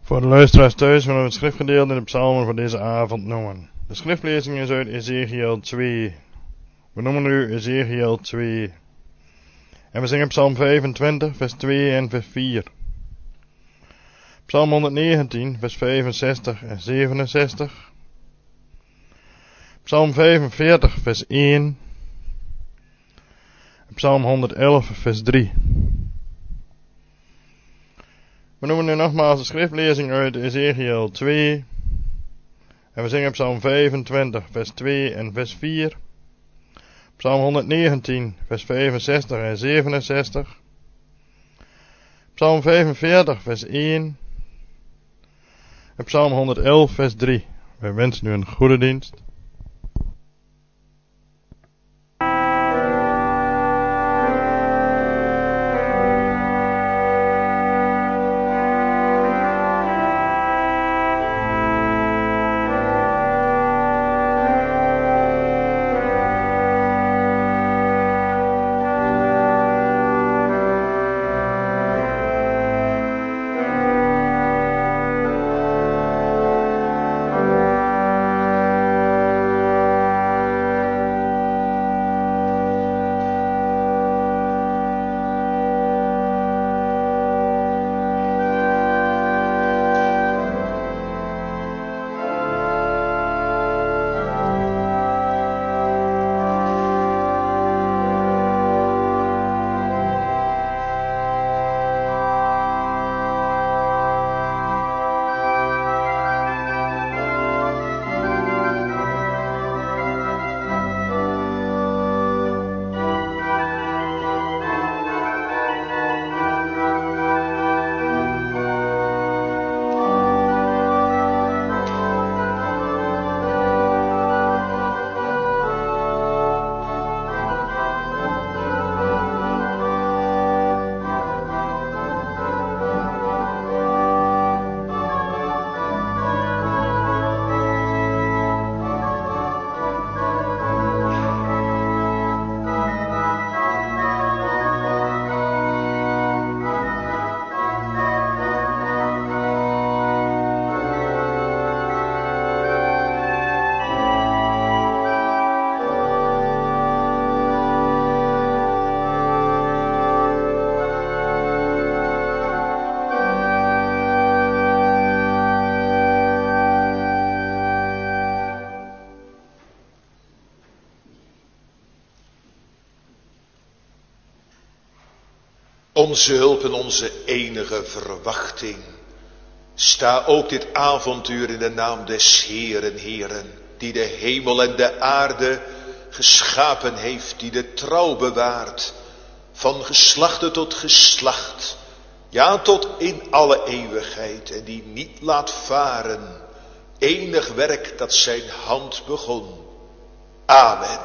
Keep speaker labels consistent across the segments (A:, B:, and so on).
A: Voor de luisteraars thuis willen we het schriftgedeelte in de psalmen voor deze avond noemen. De schriftlezing is uit Ezekiel 2. We noemen nu Ezekiel 2. En we zingen psalm 25 vers 2 en vers 4. Psalm 119 vers 65 en 67. Psalm 45 vers 1. Psalm 111 vers 3. We noemen nu nogmaals de schriftlezing uit Ezekiel 2. En we zingen psalm 25 vers 2 en vers 4. Psalm 119 vers 65 en 67. Psalm 45 vers 1. En psalm 111 vers 3. Wij wensen u een goede dienst.
B: Onze hulp en onze enige verwachting. Sta ook dit avontuur in de naam des Heeren, Heeren, die de hemel en de aarde geschapen heeft, die de trouw bewaart, van geslachte tot geslacht, ja tot in alle eeuwigheid, en die niet laat varen enig werk dat zijn hand begon. Amen.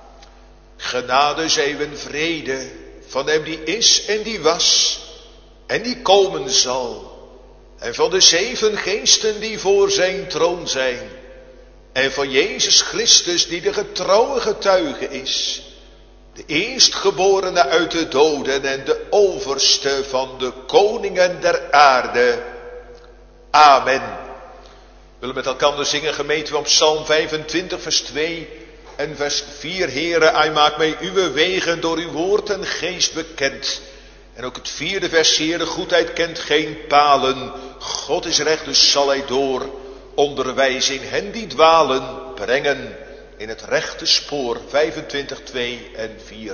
B: Genade zij en vrede van hem die is en die was en die komen zal, en van de 7 geesten die voor zijn troon zijn, en van Jezus Christus die de getrouwe getuige is, de eerstgeborene uit de doden en de overste van de koningen der aarde. Amen. We willen met elkaar zingen gemeente op psalm 25 vers 2 en vers 4. Heere, hij maakt mij uw wegen door uw woord en geest bekend. En ook het 4e vers, Heere, goedheid kent geen palen. God is recht, dus zal hij door onderwijzing hen die dwalen brengen in het rechte spoor. 25, 2 en 4.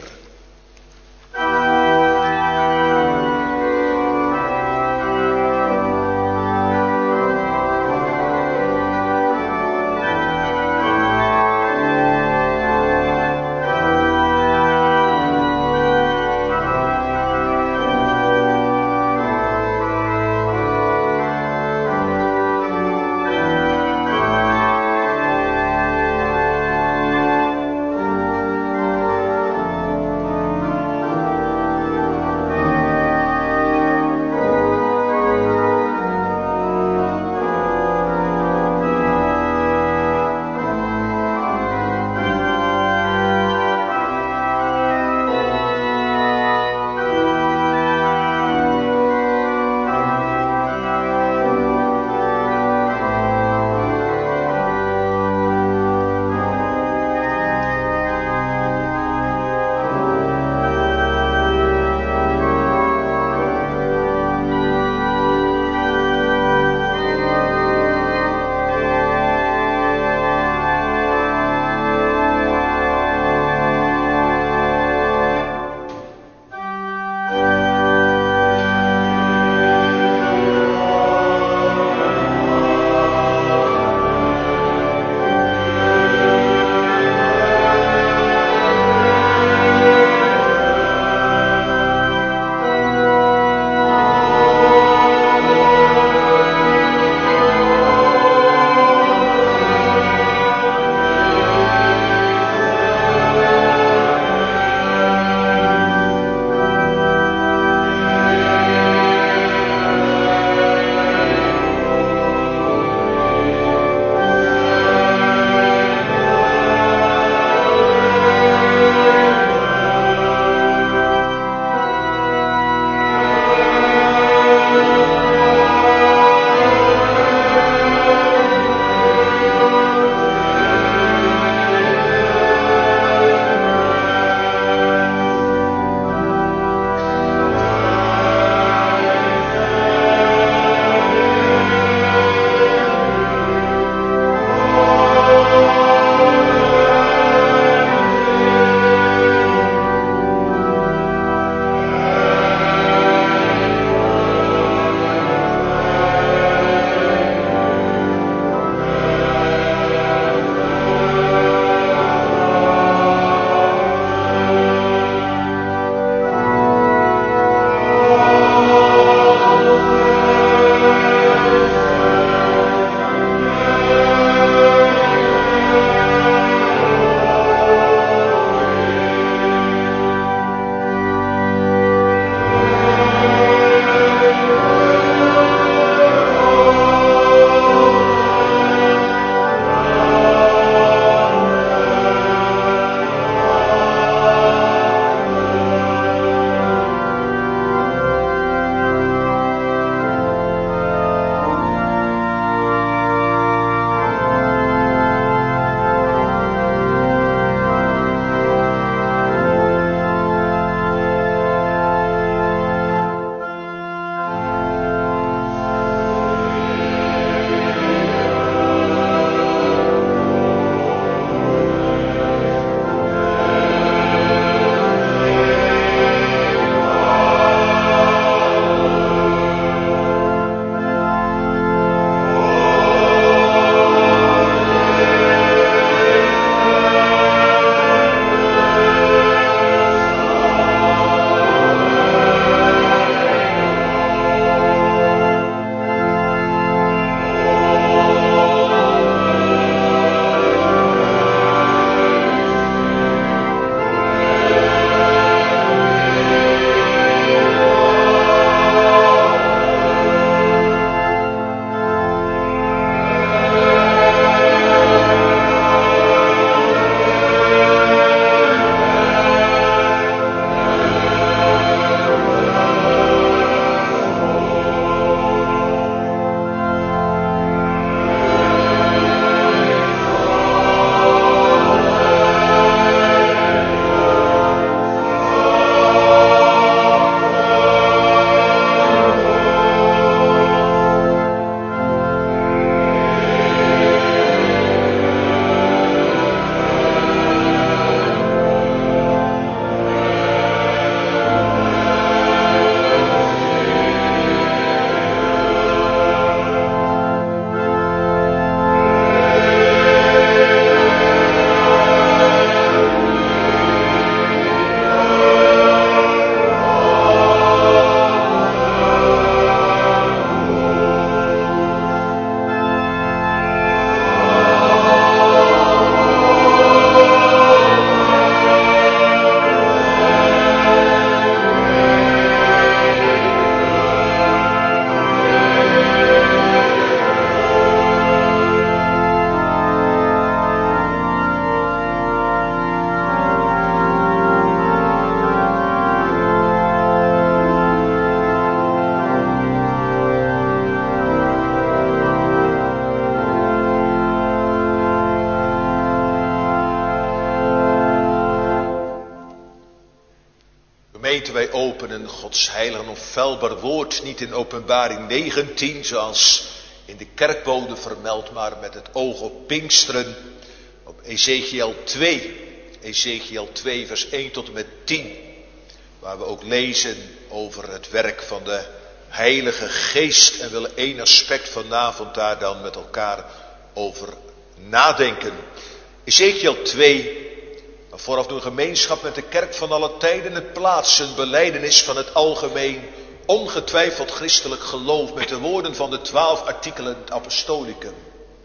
B: gemeente, wij openen Gods heilig en onfeilbaar woord, niet in Openbaring 19, zoals in de kerkbode vermeld, maar met het oog op Pinksteren, op Ezekiel 2. Ezekiel 2 vers 1 tot en met 10, waar we ook lezen over het werk van de Heilige Geest en willen één aspect vanavond daar dan met elkaar over nadenken. Ezekiel 2, vooraf doen gemeenschap met de kerk van alle tijden het plaatsen, belijdenis van het algemeen, ongetwijfeld christelijk geloof met de woorden van de 12 artikelen apostolicum.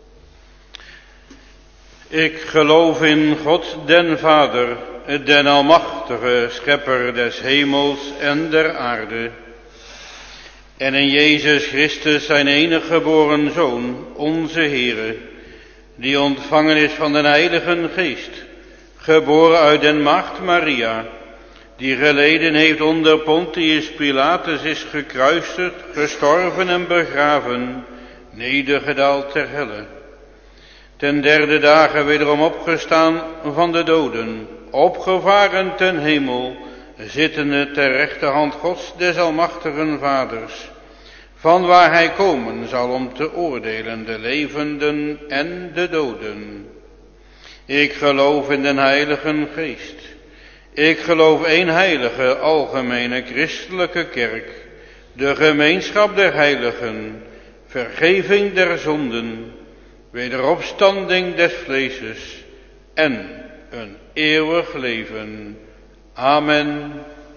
C: Ik geloof in God den Vader, den almachtige schepper des hemels en der aarde. En in Jezus Christus zijn enige geboren Zoon, onze Heere, die ontvangen is van den Heilige Geest, geboren uit den maagd Maria, die geleden heeft onder Pontius Pilatus, is gekruisigd, gestorven en begraven, nedergedaald ter helle. Ten derde dagen wederom opgestaan van de doden, opgevaren ten hemel, zittende ter rechterhand Gods des almachtigen Vaders, van waar hij komen zal om te oordelen de levenden en de doden. Ik geloof in den Heilige Geest. Ik geloof één heilige, algemene, christelijke kerk, de gemeenschap der heiligen, vergeving der zonden, wederopstanding des vleeses en een eeuwig leven. Amen.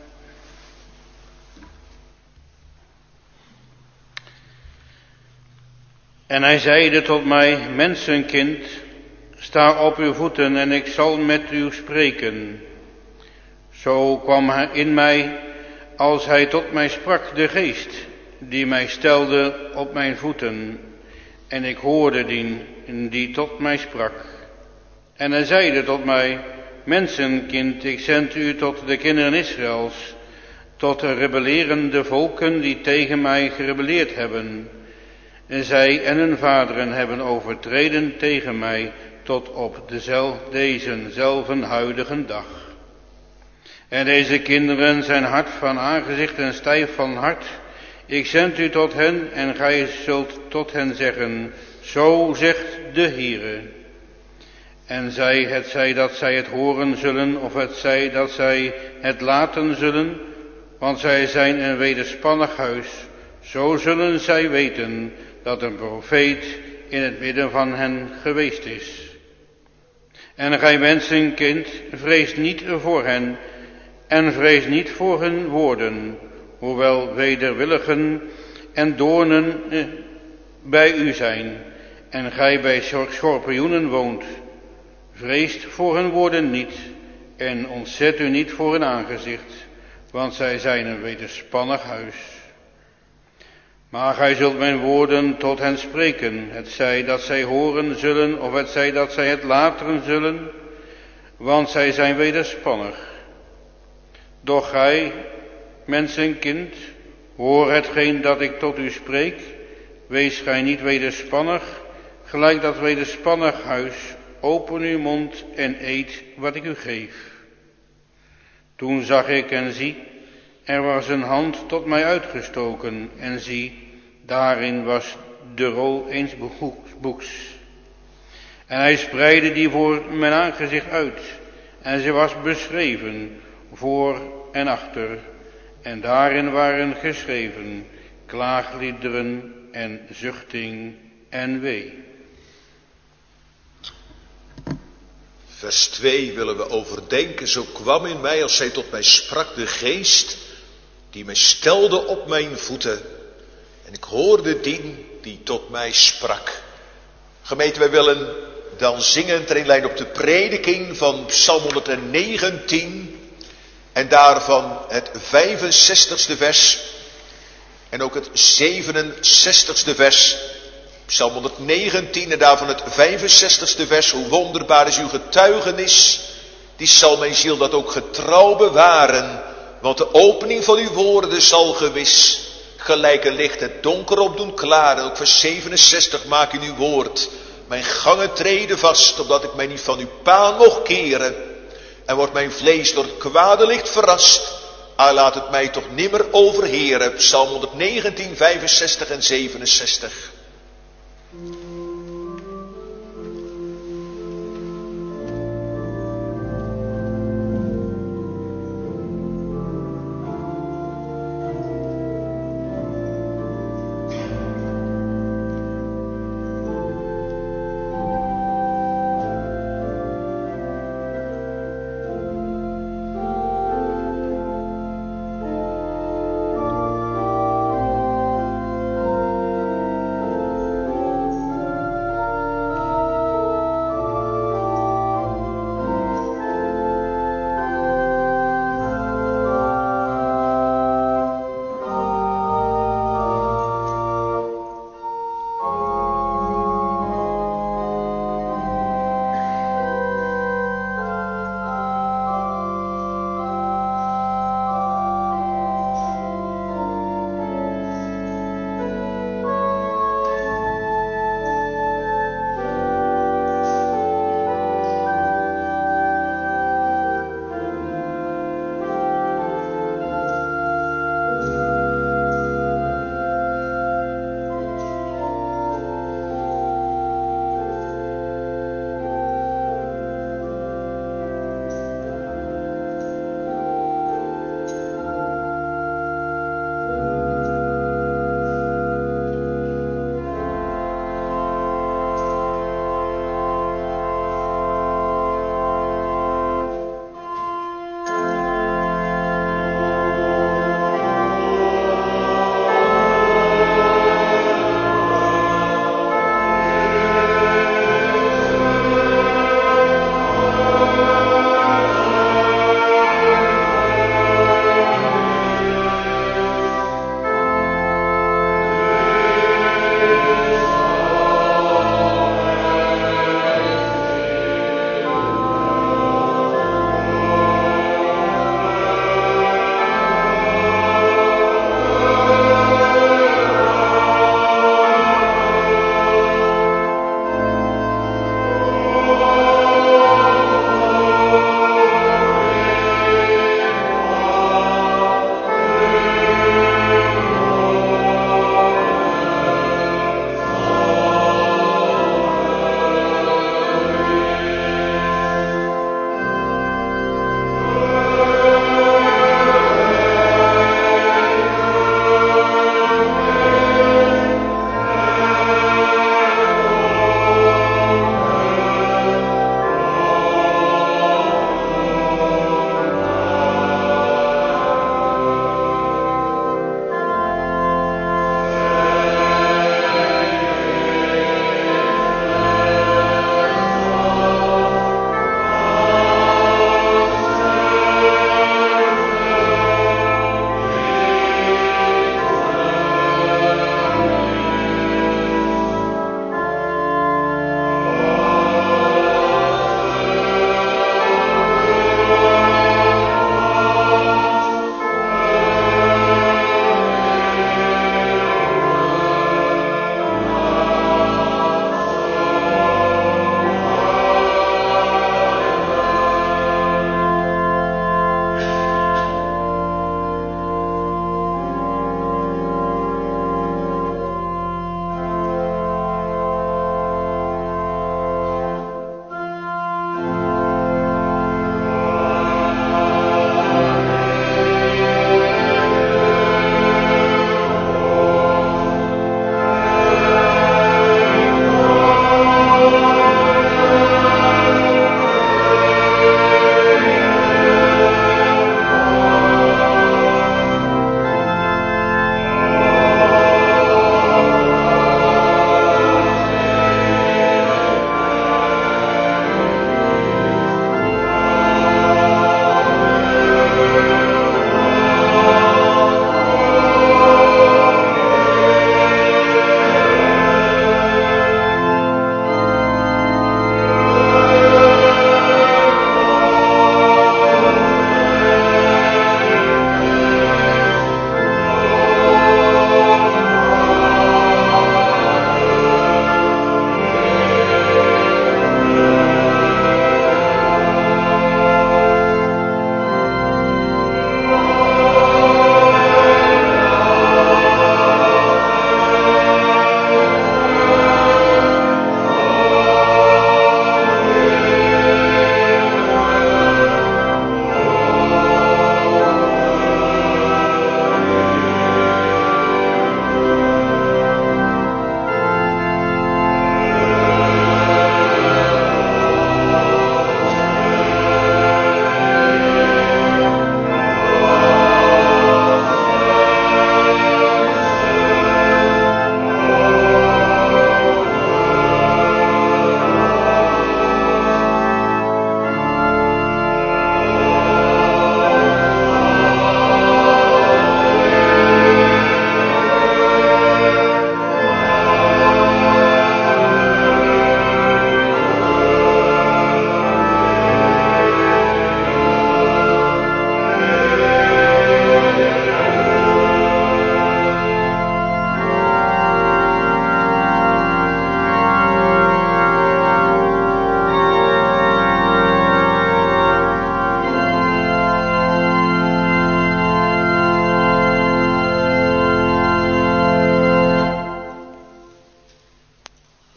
C: En hij zeide tot mij, mensenkind, sta op uw voeten en ik zal met u spreken. Zo kwam hij in mij, als hij tot mij sprak, de geest, die mij stelde op mijn voeten. En ik hoorde die tot mij sprak. En hij zeide tot mij, mensenkind, ik zend u tot de kinderen Israëls, tot de rebellerende volken die tegen mij gerebelleerd hebben. En zij en hun vaderen hebben overtreden tegen mij tot op dezezelfde huidige dag. En deze kinderen zijn hard van aangezicht en stijf van hart. Ik zend u tot hen en gij zult tot hen zeggen, zo zegt de Heere. En het zij dat zij het horen zullen, of het zij dat zij het laten zullen, want zij zijn een wederspannig huis, zo zullen zij weten dat een profeet in het midden van hen geweest is. En gij mensenkind, vrees niet voor hen, en vrees niet voor hun woorden, hoewel wederwilligen en doornen bij u zijn, en gij bij schorpioenen woont. Vreest voor hun woorden niet, en ontzet u niet voor hun aangezicht, want zij zijn een wederspannig huis. Maar gij zult mijn woorden tot hen spreken, het zij dat zij horen zullen, of het zij dat zij het laten zullen, want zij zijn wederspannig. Doch gij, mensenkind, hoor hetgeen dat ik tot u spreek, wees gij niet wederspannig, gelijk dat wederspannig huis, open uw mond en eet wat ik u geef. Toen zag ik en zie, er was een hand tot mij uitgestoken, en zie, daarin was de rol eens boeks. En hij spreidde die voor mijn aangezicht uit, en ze was beschreven, voor en achter, en daarin waren geschreven klaagliederen en zuchting en wee.
B: Vers 2 willen we overdenken. Zo kwam in mij, als zij tot mij sprak, de geest die mij stelde op mijn voeten. En ik hoorde die tot mij sprak. Gemeente, wij willen dan zingen ter inleiding op de prediking van Psalm 119. En daarvan het 65ste vers. En ook het 67ste vers. Psalm 119 en daarvan het 65ste vers. Hoe wonderbaar is uw getuigenis. Die zal mijn ziel dat ook getrouw bewaren. Want de opening van uw woorden zal gewis gelijk een licht het donker op doen klaren. Ook vers 67 maak in uw woord mijn gangen treden vast. Opdat ik mij niet van uw paan mocht keren. En wordt mijn vlees door het kwade licht verrast. laat het mij toch nimmer overheren. Psalm 119, 65 en 67.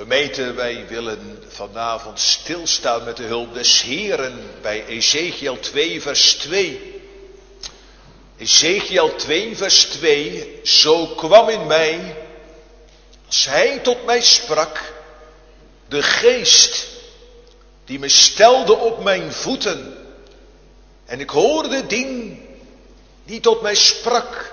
B: Gemeente, wij willen vanavond stilstaan met de hulp des Heeren bij Ezechiel 2 vers 2. Ezechiel 2 vers 2, zo kwam in mij, als hij tot mij sprak, de geest die me stelde op mijn voeten. En ik hoorde die tot mij sprak.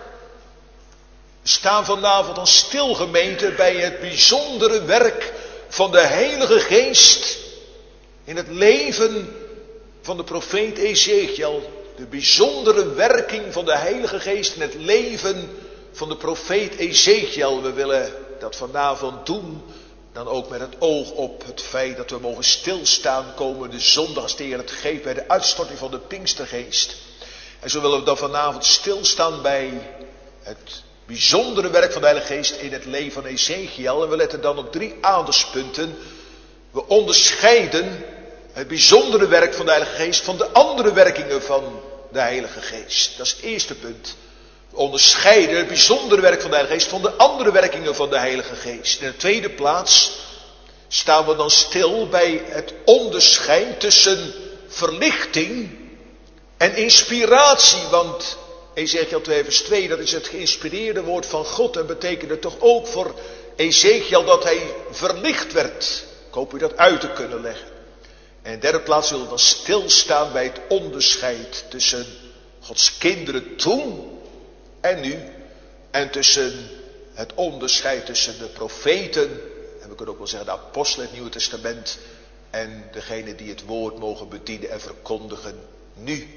B: We staan vanavond als stil, gemeente, bij het bijzondere werk van de Heilige Geest in het leven van de profeet Ezechiel. De bijzondere werking van de Heilige Geest in het leven van de profeet Ezechiel. We willen dat vanavond doen, dan ook met het oog op het feit dat we mogen stilstaan komende zondag als de Heer het geeft bij de uitstorting van de Pinkstergeest. En zo willen we dan vanavond stilstaan bij het bijzondere werk van de Heilige Geest in het leven van Ezechiel. En we letten dan op 3 aandachtspunten. We onderscheiden het bijzondere werk van de Heilige Geest van de andere werkingen van de Heilige Geest. Dat is het eerste punt. We onderscheiden het bijzondere werk van de Heilige Geest van de andere werkingen van de Heilige Geest. In de tweede plaats staan we dan stil bij het onderscheid tussen verlichting en inspiratie. Want Ezechiel 2 vers 2, dat is het geïnspireerde woord van God. En betekende toch ook voor Ezechiel dat hij verlicht werd. Ik hoop u dat uit te kunnen leggen. En in de derde plaats zullen we dan stilstaan bij het onderscheid tussen Gods kinderen toen en nu. En tussen het onderscheid tussen de profeten, en we kunnen ook wel zeggen de apostelen in het Nieuwe Testament, en degene die het woord mogen bedienen en verkondigen nu.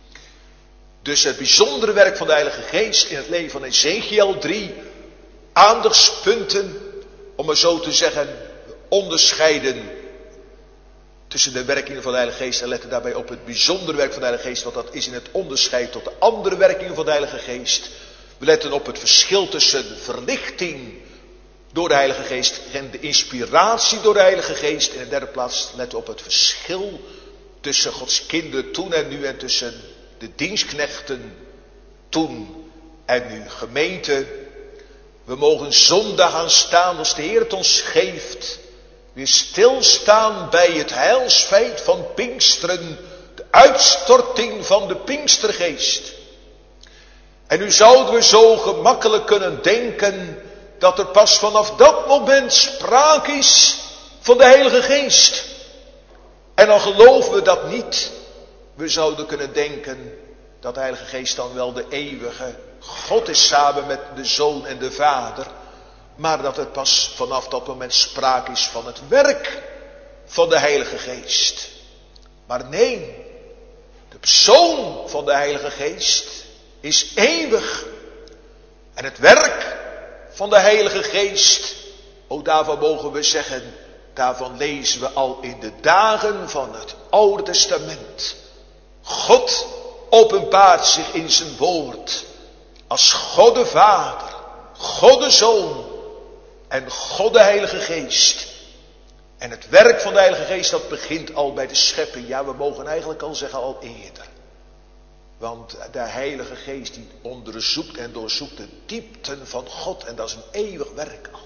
B: Dus het bijzondere werk van de Heilige Geest in het leven van Ezechiel, 3 aandachtspunten, om maar zo te zeggen, onderscheiden tussen de werkingen van de Heilige Geest en letten daarbij op het bijzondere werk van de Heilige Geest, want dat is in het onderscheid tot de andere werkingen van de Heilige Geest. We letten op het verschil tussen verlichting door de Heilige Geest en de inspiratie door de Heilige Geest. In de derde plaats letten we op het verschil tussen Gods kinderen toen en nu en tussen de dienstknechten toen en nu. Gemeente, we mogen zondag aanstaan als de Heer het ons geeft, weer stilstaan bij het heilsfeit van Pinksteren, de uitstorting van de Pinkstergeest. En nu zouden we zo gemakkelijk kunnen denken dat er pas vanaf dat moment sprake is van de Heilige Geest. En dan geloven we dat niet. We zouden kunnen denken dat de Heilige Geest dan wel de eeuwige God is samen met de Zoon en de Vader. Maar dat het pas vanaf dat moment sprake is van het werk van de Heilige Geest. Maar nee, de persoon van de Heilige Geest is eeuwig. En het werk van de Heilige Geest, ook daarvan mogen we zeggen, daarvan lezen we al in de dagen van het Oude Testament. God openbaart zich in zijn woord als God de Vader, God de Zoon en God de Heilige Geest. En het werk van de Heilige Geest, dat begint al bij de schepping. Ja, we mogen eigenlijk al zeggen al eerder. Want de Heilige Geest die onderzoekt en doorzoekt de diepten van God. En dat is een eeuwig werk al.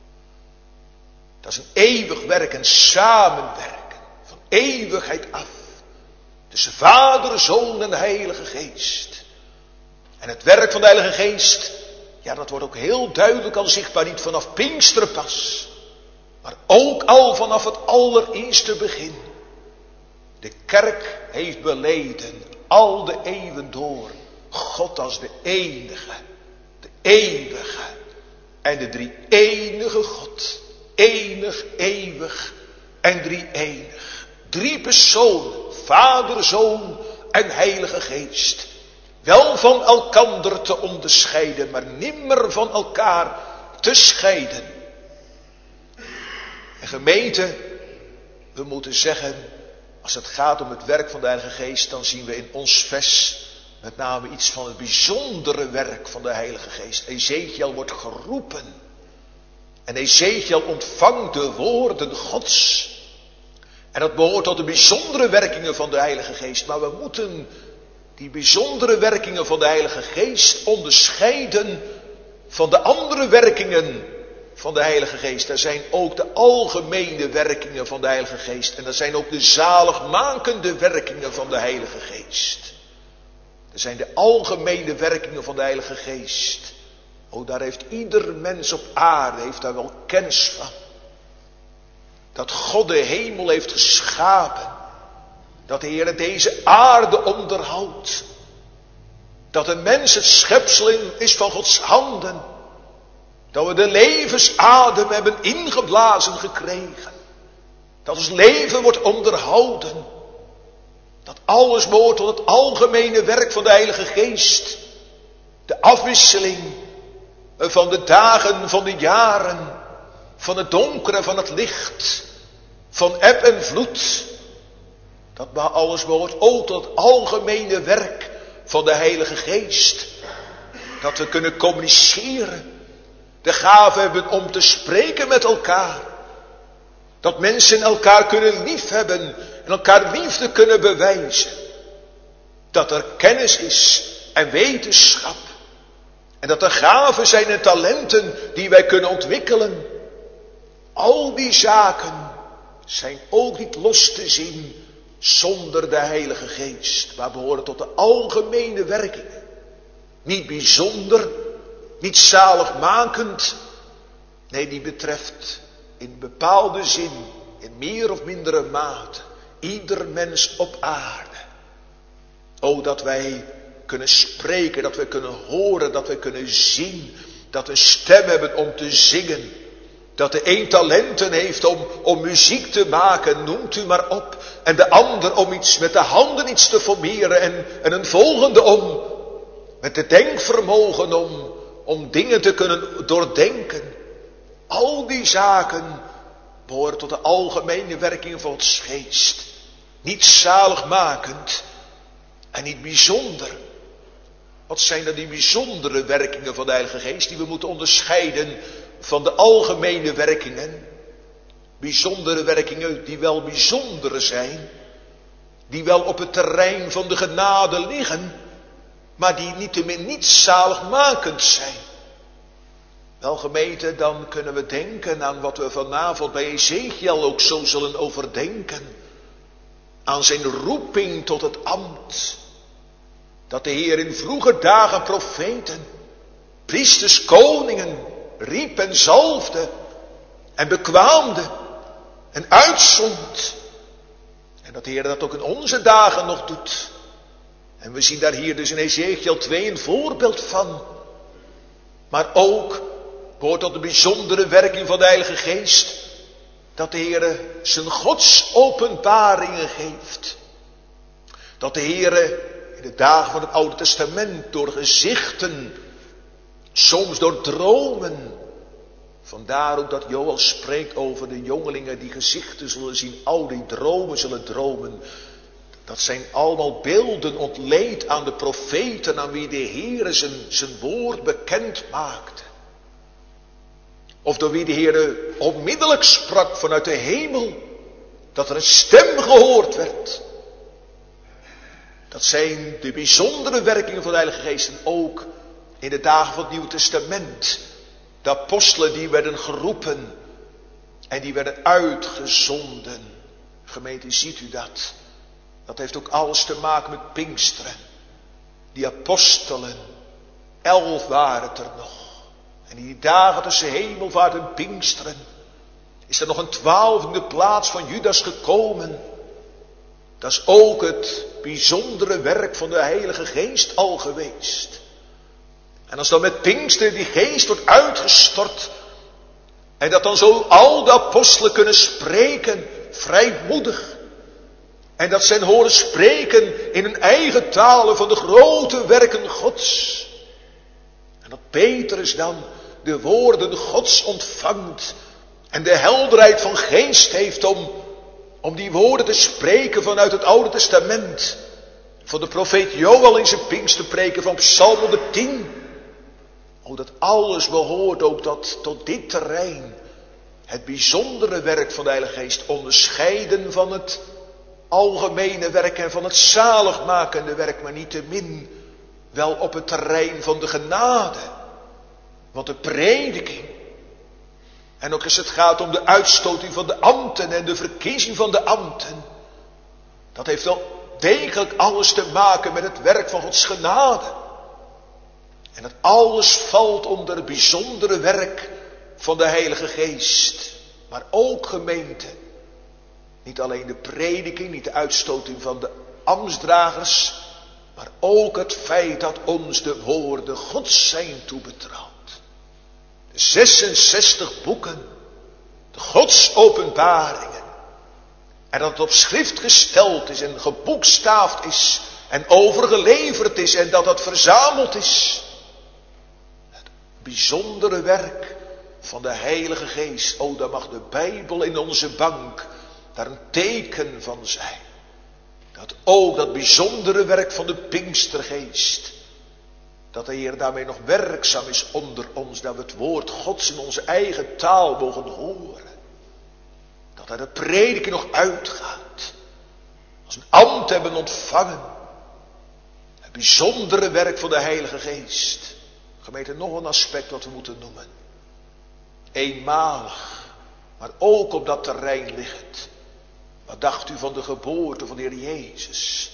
B: Dat is een eeuwig werk, een samenwerken van eeuwigheid af. Tussen Vader, Zoon en de Heilige Geest. En het werk van de Heilige Geest, ja, dat wordt ook heel duidelijk al zichtbaar, niet vanaf Pinksteren pas, maar ook al vanaf het allereerste begin. De kerk heeft beleden, al de eeuwen door, God als de enige, de eeuwige en de drie-enige God. Enig, eeuwig en drie-enig. 3 personen, Vader, Zoon en Heilige Geest. Wel van elkander te onderscheiden, maar nimmer van elkaar te scheiden. En gemeente, we moeten zeggen, als het gaat om het werk van de Heilige Geest, dan zien we in ons vers met name iets van het bijzondere werk van de Heilige Geest. Ezechiel wordt geroepen. En Ezechiel ontvangt de woorden Gods. En dat behoort tot de bijzondere werkingen van de Heilige Geest. Maar we moeten die bijzondere werkingen van de Heilige Geest onderscheiden van de andere werkingen van de Heilige Geest. Er zijn ook de algemene werkingen van de Heilige Geest. En er zijn ook de zaligmakende werkingen van de Heilige Geest. Er zijn de algemene werkingen van de Heilige Geest. Oh, daar heeft ieder mens op aarde heeft daar wel kennis van. Dat God de hemel heeft geschapen. Dat de Heer deze aarde onderhoudt. Dat de mens het schepsel is van Gods handen. Dat we de levensadem hebben ingeblazen gekregen. Dat ons leven wordt onderhouden. Dat alles behoort tot het algemene werk van de Heilige Geest. De afwisseling van de dagen, van de jaren. Van het donker en van het licht. Van eb en vloed. Dat alles behoort ook tot het algemene werk van de Heilige Geest. Dat we kunnen communiceren. De gave hebben om te spreken met elkaar. Dat mensen elkaar kunnen liefhebben en elkaar liefde kunnen bewijzen. Dat er kennis is en wetenschap. En dat er gaven zijn en talenten die wij kunnen ontwikkelen. Al die zaken zijn ook niet los te zien zonder de Heilige Geest. Maar behoren tot de algemene werkingen. Niet bijzonder, niet zaligmakend. Nee, die betreft in bepaalde zin, in meer of mindere mate, ieder mens op aarde. O, dat wij kunnen spreken, dat wij kunnen horen, dat wij kunnen zien. Dat we een stem hebben om te zingen. Dat de een talenten heeft om muziek te maken, noemt u maar op. En de ander om iets met de handen iets te formeren. En een volgende om met het denkvermogen om dingen te kunnen doordenken. Al die zaken behoren tot de algemene werking van Gods Geest. Niet zaligmakend en niet bijzonder. Wat zijn dan die bijzondere werkingen van de Heilige Geest die we moeten onderscheiden van de algemene werkingen? Bijzondere werkingen die wel bijzonder zijn. Die wel op het terrein van de genade liggen. Maar die niettemin niet zaligmakend zijn. Wel gemeente, dan kunnen we denken aan wat we vanavond bij Ezekiel ook zo zullen overdenken. Aan zijn roeping tot het ambt. Dat de Heer in vroege dagen profeten, priesters, koningen riep en zalfde en bekwaamde en uitzond. En dat de Heer dat ook in onze dagen nog doet. En we zien daar hier dus in Ezekiel 2 een voorbeeld van. Maar ook behoort tot de bijzondere werking van de Heilige Geest. Dat de Heer zijn godsopenbaringen geeft. Dat de Heer in de dagen van het Oude Testament door gezichten, soms door dromen. Vandaar ook dat Joël spreekt over de jongelingen die gezichten zullen zien, die dromen zullen dromen. Dat zijn allemaal beelden ontleend aan de profeten aan wie de Heer zijn woord bekend maakte. Of door wie de Heer onmiddellijk sprak vanuit de hemel, dat er een stem gehoord werd. Dat zijn de bijzondere werkingen van de Heilige Geest. En ook in de dagen van het Nieuwe Testament. De apostelen die werden geroepen. En die werden uitgezonden. Gemeente, ziet u dat? Dat heeft ook alles te maken met Pinksteren. Die apostelen. 11 waren het er nog. En in die dagen tussen hemelvaart en Pinksteren. Is er nog een 12e plaats van Judas gekomen. Dat is ook het bijzondere werk van de Heilige Geest al geweest. En als dan met Pinksteren die geest wordt uitgestort. En dat dan zo al de apostelen kunnen spreken, vrijmoedig. En dat ze horen spreken in hun eigen talen van de grote werken Gods. En dat Petrus dan de woorden Gods ontvangt. En de helderheid van geest heeft om die woorden te spreken vanuit het Oude Testament. Van de profeet Joël in zijn Pinksterpreken van Psalm 110. Oh, dat alles behoort ook tot dit terrein. Het bijzondere werk van de Heilige Geest. Onderscheiden van het algemene werk en van het zaligmakende werk. Maar niettemin wel op het terrein van de genade. Want de prediking En ook als het gaat om de uitstoting van de ambten en de verkiezing van de ambten. Dat heeft wel degelijk alles te maken met het werk van Gods genade. En dat alles valt onder het bijzondere werk van de Heilige Geest. Maar ook gemeente. Niet alleen de prediking, niet de uitstoting van de ambtsdragers. Maar ook het feit dat ons de woorden Gods zijn toebetrouwd. De 66 boeken. De Gods openbaringen. En dat het op schrift gesteld is en geboekstaafd is. En overgeleverd is en dat het verzameld is. Het bijzondere werk van de Heilige Geest. O, daar mag de Bijbel in onze bank daar een teken van zijn. Dat ook dat bijzondere werk van de Pinkstergeest. Dat de Heer daarmee nog werkzaam is onder ons. Dat we het woord Gods in onze eigen taal mogen horen. Dat daar de prediking nog uitgaat. Als een ambt hebben ontvangen. Het bijzondere werk van de Heilige Geest. Gemeente, nog een aspect wat we moeten noemen. Eenmalig. Maar ook op dat terrein liggend. Wat dacht u van de geboorte van de Heer Jezus?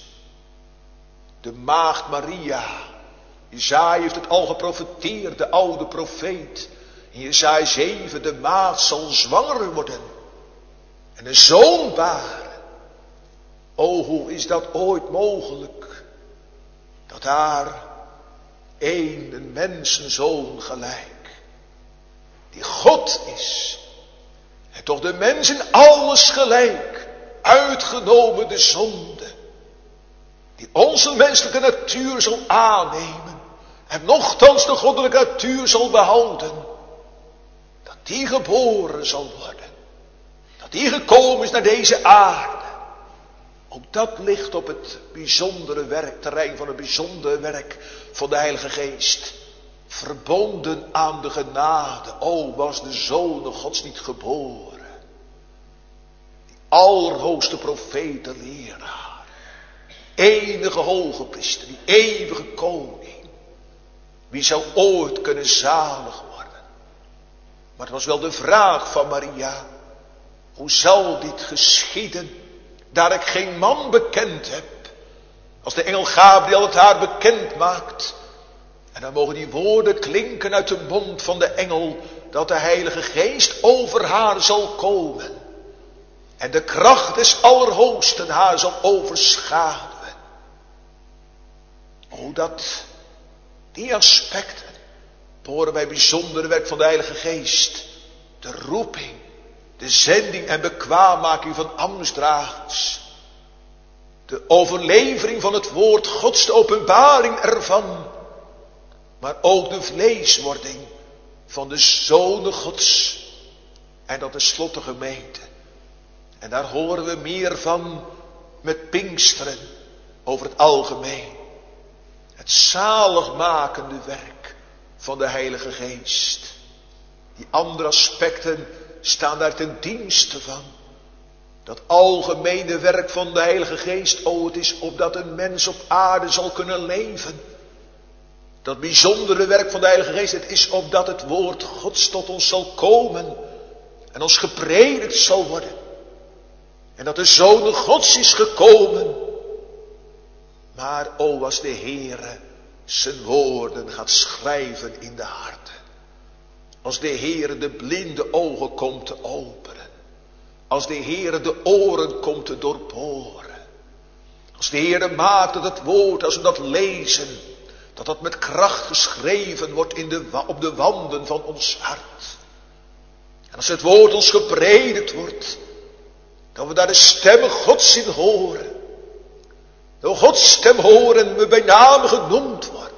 B: De maagd Maria. Jesaja heeft het al geprofeteerd, de oude profeet. In Jesaja 7, de maagd zal zwanger worden. En een zoon baren. O, hoe is dat ooit mogelijk? Dat daar een mensenzoon gelijk. Die God is. En toch de mens in alles gelijk. Uitgenomen de zonde. Die onze menselijke natuur zal aannemen. En nochtans de goddelijke natuur zal behouden. Dat die geboren zal worden. Dat die gekomen is naar deze aarde. Ook dat ligt op het bijzondere werkterrein van het bijzondere werk van de Heilige Geest. Verbonden aan de genade. O, was de Zoon Gods niet geboren. Die allerhoogste profeet, de leraar. Enige hoge priester, die eeuwige koning. Wie zou ooit kunnen zalig worden? Maar het was wel de vraag van Maria. Hoe zal dit geschieden, daar ik geen man bekend heb? Als de engel Gabriel het haar bekend maakt. En dan mogen die woorden klinken uit de mond van de engel. Dat de Heilige Geest over haar zal komen. En de kracht des Allerhoogsten haar zal overschaduwen. O, dat die aspecten behoren bij bijzondere werk van de Heilige Geest. De roeping, de zending en bekwaammaking van ambtsdragers. De overlevering van het woord Gods, de openbaring ervan. Maar ook de vleeswording van de Zonen Gods. En dat is tenslotte gemeente. En daar horen we meer van met Pinksteren over het algemeen. Het zaligmakende werk van de Heilige Geest. Die andere aspecten staan daar ten dienste van. Dat algemene werk van de Heilige Geest. O, het is opdat een mens op aarde zal kunnen leven. Dat bijzondere werk van de Heilige Geest. Het is opdat het woord Gods tot ons zal komen. En ons gepredikt zal worden. En dat de Zoon Gods is gekomen. Maar o, als de Heere zijn woorden gaat schrijven in de harten. Als de Heere de blinde ogen komt te openen. Als de Heere de oren komt te doorboren. Als de Heere maakt dat het woord, als we dat lezen, dat dat met kracht geschreven wordt op de wanden van ons hart. En als het woord ons gepredikt wordt, dat we daar de stem Gods in horen. Door Gods stem horen we bij naam genoemd worden.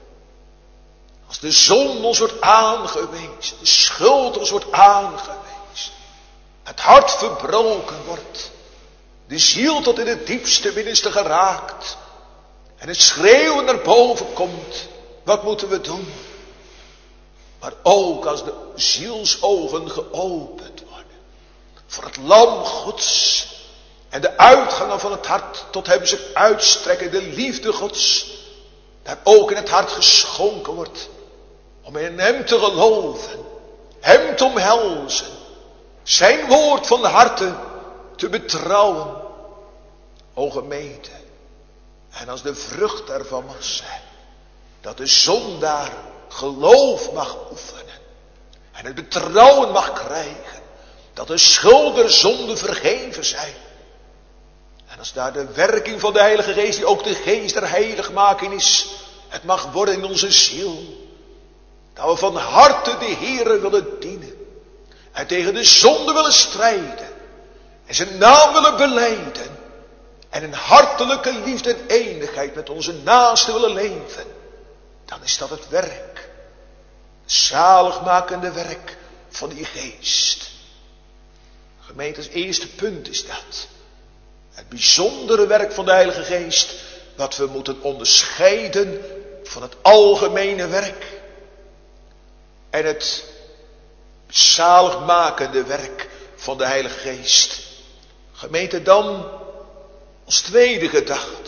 B: Als de zon ons wordt aangewezen, de schuld ons wordt aangewezen. Het hart verbroken wordt. De ziel tot in het diepste binnenste geraakt. En het schreeuwen naar boven komt. Wat moeten we doen? Maar ook als de zielsogen geopend worden. Voor het lam Gods. En de uitgangen van het hart tot hem zich uitstrekken. De liefde Gods. Daar ook in het hart geschonken wordt. Om in hem te geloven. hem te omhelzen, zijn woord van harte te betrouwen. O gemeente, en als de vrucht daarvan mag zijn, dat de zondaar geloof mag oefenen en het betrouwen mag krijgen, dat de schuld der zonde vergeven zijn. En als daar de werking van de Heilige Geest, die ook de geest der heiligmaking is, het mag worden in onze ziel, dat we van harte de Heere willen dienen en tegen de zonde willen strijden en zijn naam willen belijden en in hartelijke liefde en eenigheid met onze naasten willen leven, dan is dat het werk, het zaligmakende werk van die geest. Gemeente, het eerste punt is dat. Het bijzondere werk van de Heilige Geest, wat we moeten onderscheiden van het algemene werk. En het zaligmakende werk van de Heilige Geest. Gemeente, dan als tweede gedachte.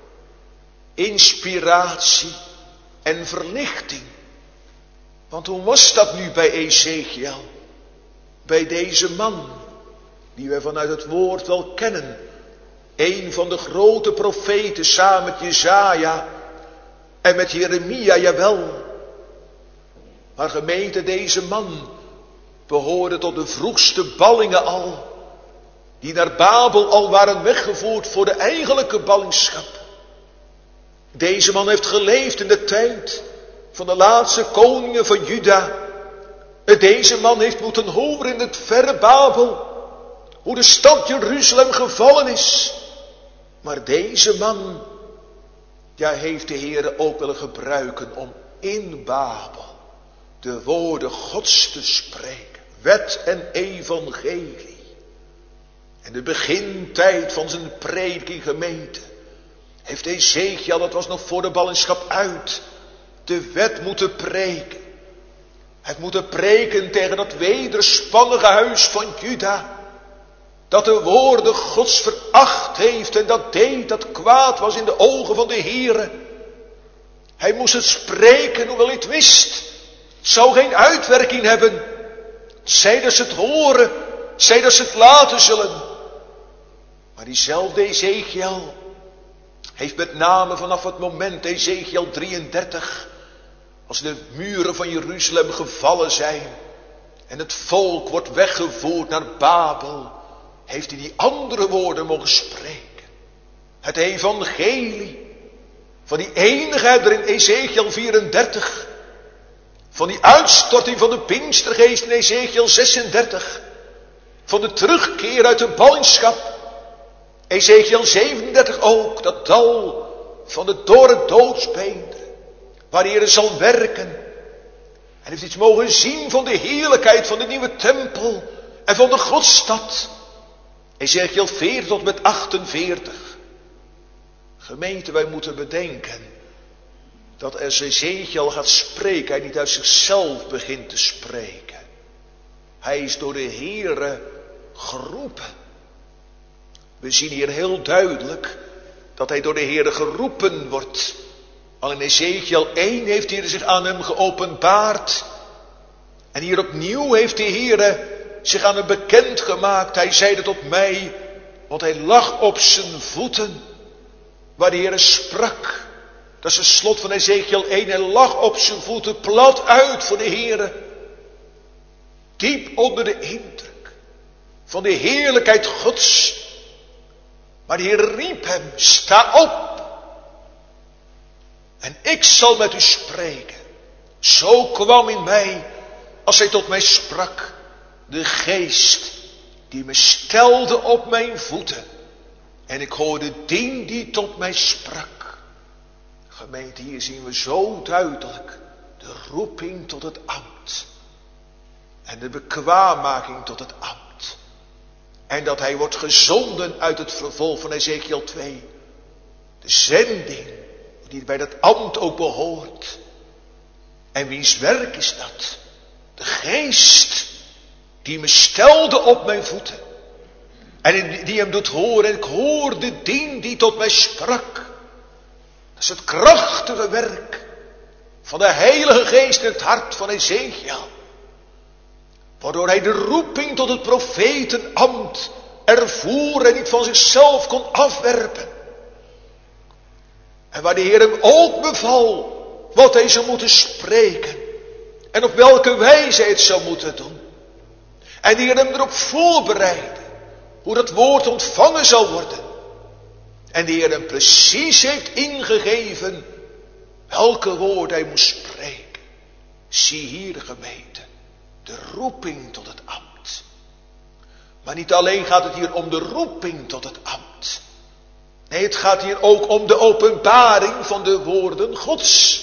B: Inspiratie en verlichting. Want hoe was dat nu bij Ezekiel? Bij deze man, die wij vanuit het woord wel kennen. Een van de grote profeten samen met Jesaja en met Jeremia, jawel. Maar gemeente, deze man behoorde tot de vroegste ballingen al, die naar Babel al waren weggevoerd voor de eigenlijke ballingschap. Deze man heeft geleefd in de tijd van de laatste koningen van Juda. Deze man heeft moeten horen in het verre Babel hoe de stad Jeruzalem gevallen is. Maar deze man, ja, heeft de Heere ook willen gebruiken om in Babel de woorden Gods te spreken. Wet en evangelie. En de begintijd van zijn prediking, gemeente, heeft Ezekiel, dat was nog voor de ballingschap uit, de wet moeten preken. Hij moet preken tegen dat wederspannige huis van Juda, dat de woorden Gods veracht heeft en dat deed dat kwaad was in de ogen van de Heere. Hij moest het spreken, hoewel hij het wist. Het zou geen uitwerking hebben. Zij dat ze het horen, zij dat ze het laten zullen. Maar diezelfde Ezekiel heeft met name vanaf het moment Ezekiel 33, als de muren van Jeruzalem gevallen zijn en het volk wordt weggevoerd naar Babel, heeft hij die andere woorden mogen spreken. Het evangelie van die enigheid er in Ezekiel 34, van die uitstorting van de Pinkstergeest in Ezekiel 36, van de terugkeer uit de ballingschap, Ezekiel 37 ook, dat dal van de dorre doodsbeenderen, waar de Heer zal werken. En heeft iets mogen zien van de heerlijkheid van de nieuwe tempel en van de Godstad. Ezekiel 40 tot met 48. Gemeente, wij moeten bedenken dat als Ezekiel gaat spreken, hij niet uit zichzelf begint te spreken. Hij is door de Heere geroepen. We zien hier heel duidelijk dat hij door de Heere geroepen wordt. Al in Ezekiel 1 heeft de Heer zich aan hem geopenbaard. En hier opnieuw heeft de Heere zich aan hem bekend gemaakt. Hij zeide tot mij, want hij lag op zijn voeten, waar de Heere sprak. Dat is het slot van Ezekiel 1. Hij lag op zijn voeten, plat uit voor de Heere. Diep onder de indruk van de heerlijkheid Gods. Maar de Heer riep hem, sta op. En ik zal met u spreken. Zo kwam in mij, als hij tot mij sprak, de geest die me stelde op mijn voeten. En ik hoorde die tot mij sprak. Gemeente, hier zien we zo duidelijk de roeping tot het ambt. En de bekwaammaking tot het ambt. En dat hij wordt gezonden uit het vervolg van Ezekiel 2. De zending die bij dat ambt ook behoort. En wiens werk is dat? De geest die me stelde op mijn voeten. En die hem doet horen. En ik hoorde die tot mij sprak. Dat is het krachtige werk van de Heilige Geest in het hart van Ezekiel. Waardoor hij de roeping tot het profetenambt ervoer en niet van zichzelf kon afwerpen. En waar de Heer hem ook beval wat hij zou moeten spreken. En op welke wijze hij het zou moeten doen. En de Heer hem erop voorbereidde hoe dat woord ontvangen zou worden. En de Heer hem precies heeft ingegeven welke woorden hij moest spreken. Zie hier, gemeente, de roeping tot het ambt. Maar niet alleen gaat het hier om de roeping tot het ambt. Nee, het gaat hier ook om de openbaring van de woorden Gods.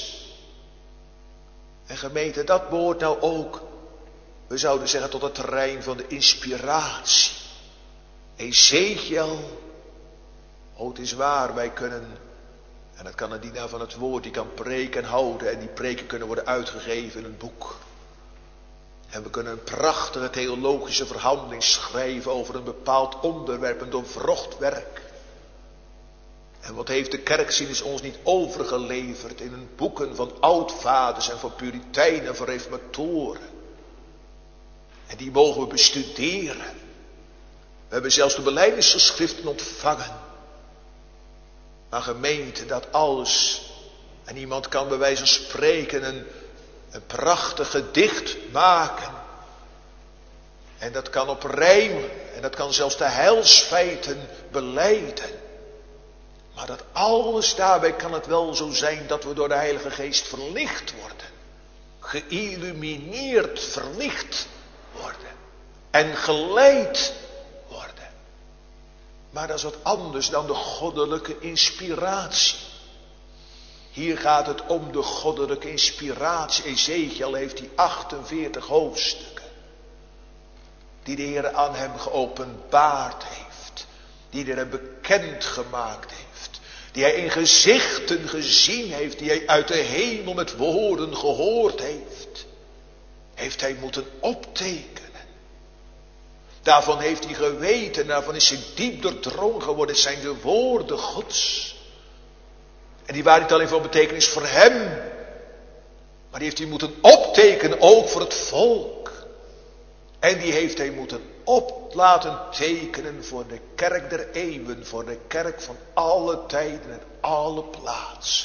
B: En gemeente, dat behoort nou ook, we zouden zeggen, tot het terrein van de inspiratie. Ezekiel, het is waar, wij kunnen, en dat kan een dienaar van het woord, die kan preken houden en die preken kunnen worden uitgegeven in een boek. En we kunnen een prachtige theologische verhandeling schrijven over een bepaald onderwerp, een doorwrocht werk. En wat heeft de kerkzieners ons niet overgeleverd in hun boeken van oudvaders en van puriteinen en van reformatoren. En die mogen we bestuderen. We hebben zelfs de belijdenisgeschriften ontvangen. Maar gemeente, dat alles, en iemand kan bij wijze van spreken een prachtig gedicht maken. En dat kan op rijm, en dat kan zelfs de heilsfeiten belijden. Maar dat alles, daarbij kan het wel zo zijn dat we door de Heilige Geest verlicht worden. Geïllumineerd verlicht worden. En geleid worden. Maar dat is wat anders dan de goddelijke inspiratie. Hier gaat het om de goddelijke inspiratie. Ezekiel heeft die 48 hoofdstukken. Die de Heer aan hem geopenbaard heeft. Die de Heer bekend gemaakt heeft. Die hij in gezichten gezien heeft. Die hij uit de hemel met woorden gehoord heeft. Heeft hij moeten optekenen. Daarvan heeft hij geweten. Daarvan is hij diep doordrongen geworden. Het zijn de woorden Gods. En die waren niet alleen van betekenis voor hem. Maar die heeft hij moeten optekenen ook voor het volk. En die heeft hij moeten op laten tekenen voor de kerk der eeuwen. Voor de kerk van alle tijden en alle plaatsen.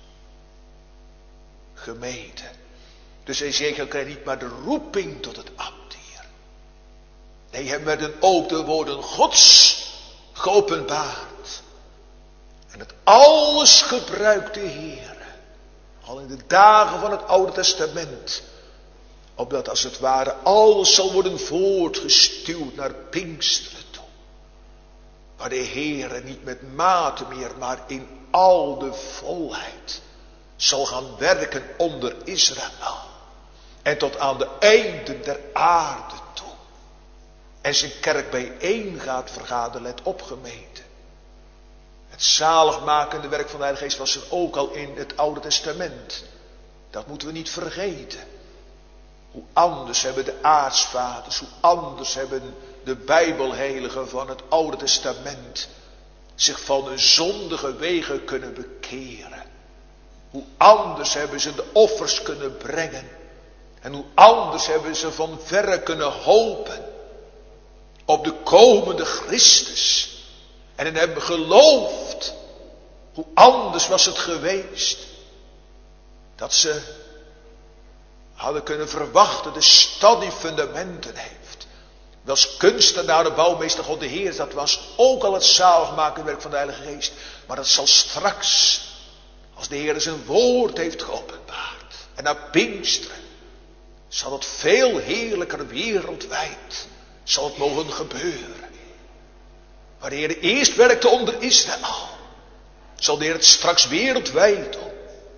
B: Gemeente. Dus Ezekiel krijgt niet maar de roeping tot het ambt hier. Nee, hem werden ook de woorden Gods geopenbaard. En het alles gebruikt de Heer. Al in de dagen van het Oude Testament. Opdat als het ware alles zal worden voortgestuwd naar Pinksteren toe. Waar de Heer niet met mate meer, maar in al de volheid zal gaan werken onder Israël. En tot aan de einden der aarde toe. En zijn kerk bijeen gaat vergaderen, let op gemeente. Het zaligmakende werk van de Heilige Geest was er ook al in het Oude Testament. Dat moeten we niet vergeten. Hoe anders hebben de aartsvaders, hoe anders hebben de Bijbelheiligen van het Oude Testament zich van hun zondige wegen kunnen bekeren. Hoe anders hebben ze de offers kunnen brengen. En hoe anders hebben ze van verre kunnen hopen op de komende Christus. En in hem geloofd. Hoe anders was het geweest. Dat ze hadden kunnen verwachten de stad die fundamenten heeft. Als kunstenaar, de bouwmeester God de Heer, dat was ook al het zaligmakende werk van de Heilige Geest. Maar dat zal straks, als de Heer zijn woord heeft geopenbaard. En naar Pinksteren zal het veel heerlijker wereldwijd zal het mogen gebeuren. Waar de Heer eerst werkte onder Israël, zal de Heer het straks wereldwijd doen.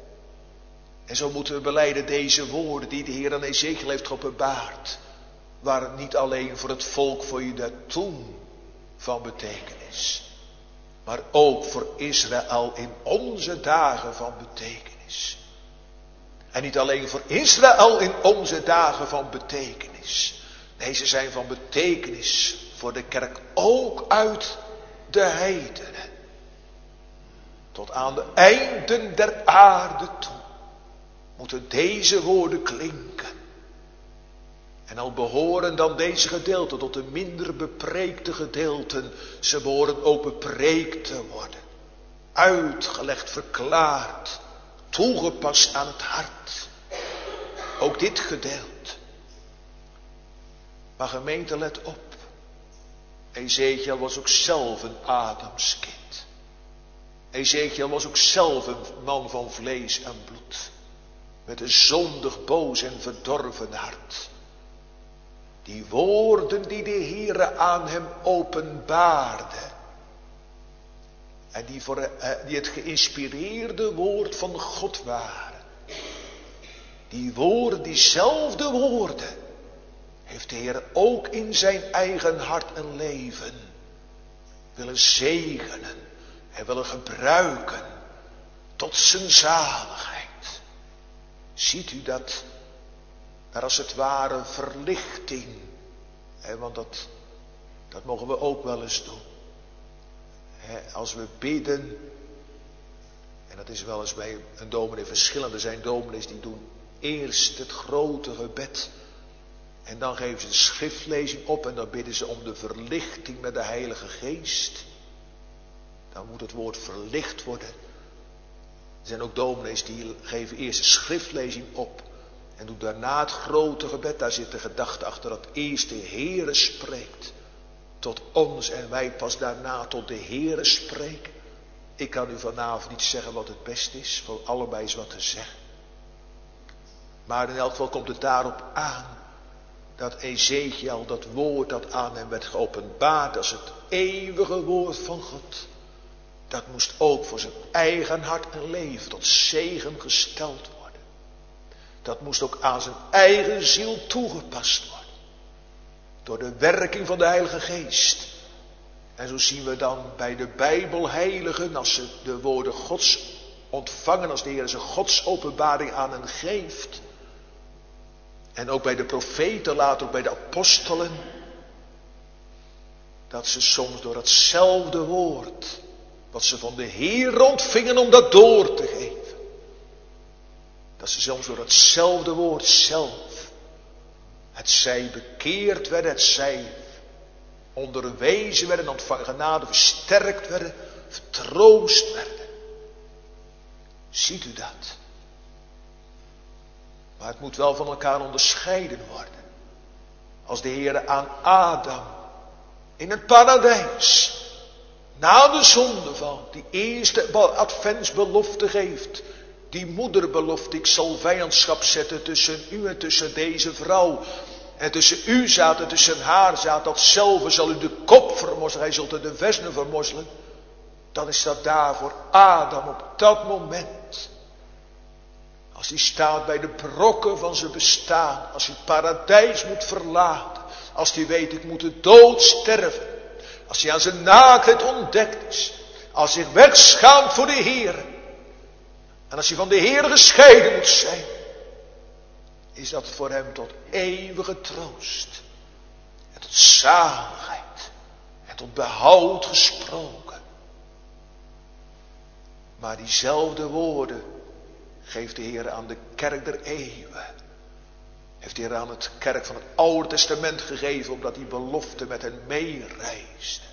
B: En zo moeten we belijden deze woorden die de Heer aan Ezekiel heeft geopenbaard. Waren niet alleen voor het volk voor Juda toen van betekenis. Maar ook voor Israël in onze dagen van betekenis. En niet alleen voor Israël in onze dagen van betekenis. Nee, ze zijn van betekenis voor de kerk ook uit de heidenen. Tot aan de einden der aarde toe moeten deze woorden klinken. En al behoren dan deze gedeelten tot de minder bepreekte gedeelten, ze behoren ook bepreekt te worden. Uitgelegd, verklaard, toegepast aan het hart. Ook dit gedeelte. Maar gemeente, let op. Ezekiel was ook zelf een Adamskind. Ezekiel was ook zelf een man van vlees en bloed. Met een zondig, boos en verdorven hart. Die woorden die de Heere aan hem openbaarde. En die het geïnspireerde woord van God waren. Die woorden, diezelfde woorden, heeft de Heer ook in zijn eigen hart en leven willen zegenen en willen gebruiken tot zijn zaligheid. Ziet u dat? Maar als het ware verlichting, want dat mogen we ook wel eens doen. Als we bidden, en dat is wel eens bij een dominee verschillend. Er zijn dominees die doen eerst het grote gebed. En dan geven ze de schriftlezing op en dan bidden ze om de verlichting met de Heilige Geest. Dan moet het woord verlicht worden. Er zijn ook dominees die geven eerst de schriftlezing op. En doen daarna het grote gebed. Daar zit de gedachte achter dat eerst de Heere spreekt. Tot ons en wij pas daarna tot de Heere spreken. Ik kan u vanavond niet zeggen wat het best is. Voor allebei is wat te zeggen. Maar in elk geval komt het daarop aan. Dat Ezekiel, dat woord dat aan hem werd geopenbaard als het eeuwige woord van God. Dat moest ook voor zijn eigen hart en leven tot zegen gesteld worden. Dat moest ook aan zijn eigen ziel toegepast worden. Door de werking van de Heilige Geest. En zo zien we dan bij de Bijbelheiligen, als ze de woorden Gods ontvangen, als de Heer zijn Gods openbaring aan hen geeft. En ook bij de profeten, later ook bij de apostelen. Dat ze soms door hetzelfde woord, wat ze van de Heer ontvingen om dat door te geven. Dat ze soms door hetzelfde woord zelf, het zij bekeerd werden, het zij onderwezen werden, ontvangen genade, versterkt werden, vertroost werden. Ziet u dat? Maar het moet wel van elkaar onderscheiden worden. Als de Heer aan Adam in het paradijs, na de zondeval, die eerste adventsbelofte geeft. Die moederbelofte, ik zal vijandschap zetten tussen u en tussen deze vrouw. En tussen u zaad en tussen haar zaad, datzelfde zal u de kop vermorzelen, hij zult de vesnen vermorzelen. Dan is dat daar voor Adam op dat moment. Als hij staat bij de brokken van zijn bestaan. Als hij het paradijs moet verlaten. Als hij weet, ik moet de dood sterven. Als hij aan zijn naaktheid ontdekt is. Als hij zich wegschaamt voor de Heer. En als hij van de Heer gescheiden moet zijn. Is dat voor hem tot eeuwige troost. En tot zaligheid. En tot behoud gesproken. Maar diezelfde woorden geeft de Heer aan de kerk der eeuwen. Heeft de Heer aan het kerk van het Oude Testament gegeven, omdat die belofte met hen meereisde.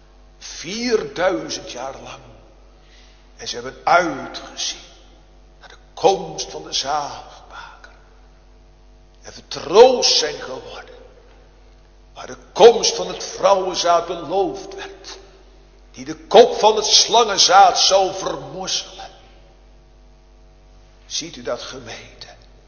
B: 4000 jaar lang. En ze hebben uitgezien naar de komst van de zaligmaker. En vertroost zijn geworden. Waar de komst van het vrouwenzaad beloofd werd. Die de kop van het slangenzaad zou vermorzelen. Ziet u dat, gemeente?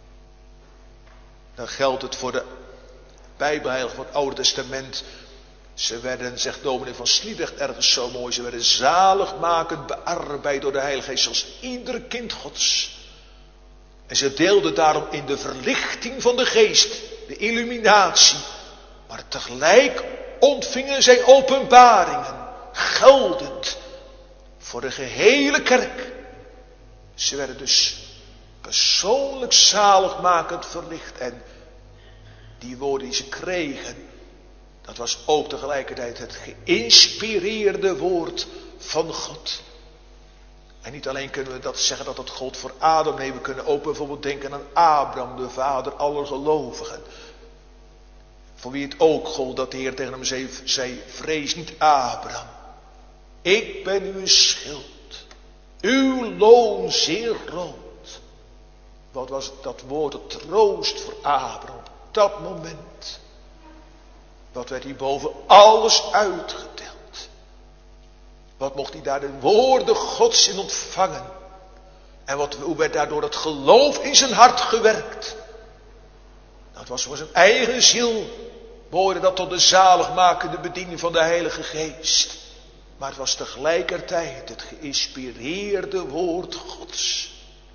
B: Dan geldt het voor de Bijbelheiligen van het Oude Testament. Ze werden, zegt dominee van Sliedrecht ergens zo mooi, ze werden zaligmakend bearbeid door de Heilige Geest als ieder kind Gods. En ze deelden daarom in de verlichting van de geest, de illuminatie. Maar tegelijk ontvingen zij openbaringen, geldend voor de gehele kerk. Ze werden dus persoonlijk zaligmakend verlicht. En die woorden die ze kregen, dat was ook tegelijkertijd het geïnspireerde woord van God. En niet alleen kunnen we dat zeggen dat het gold voor Adam. Nee, we kunnen ook bijvoorbeeld denken aan Abraham, de vader aller gelovigen. Voor wie het ook gold dat de Heer tegen hem zei, vrees niet Abraham. Ik ben uw schild. Uw loon zeer groot. Wat was dat woord, het troost voor Abraham op dat moment. Wat werd hij boven alles uitgedeeld. Wat mocht hij daar de woorden Gods in ontvangen. En hoe werd daardoor het geloof in zijn hart gewerkt. Dat was voor zijn eigen ziel. Behoorde dat tot de zaligmakende bediening van de Heilige Geest. Maar het was tegelijkertijd het geïnspireerde woord Gods.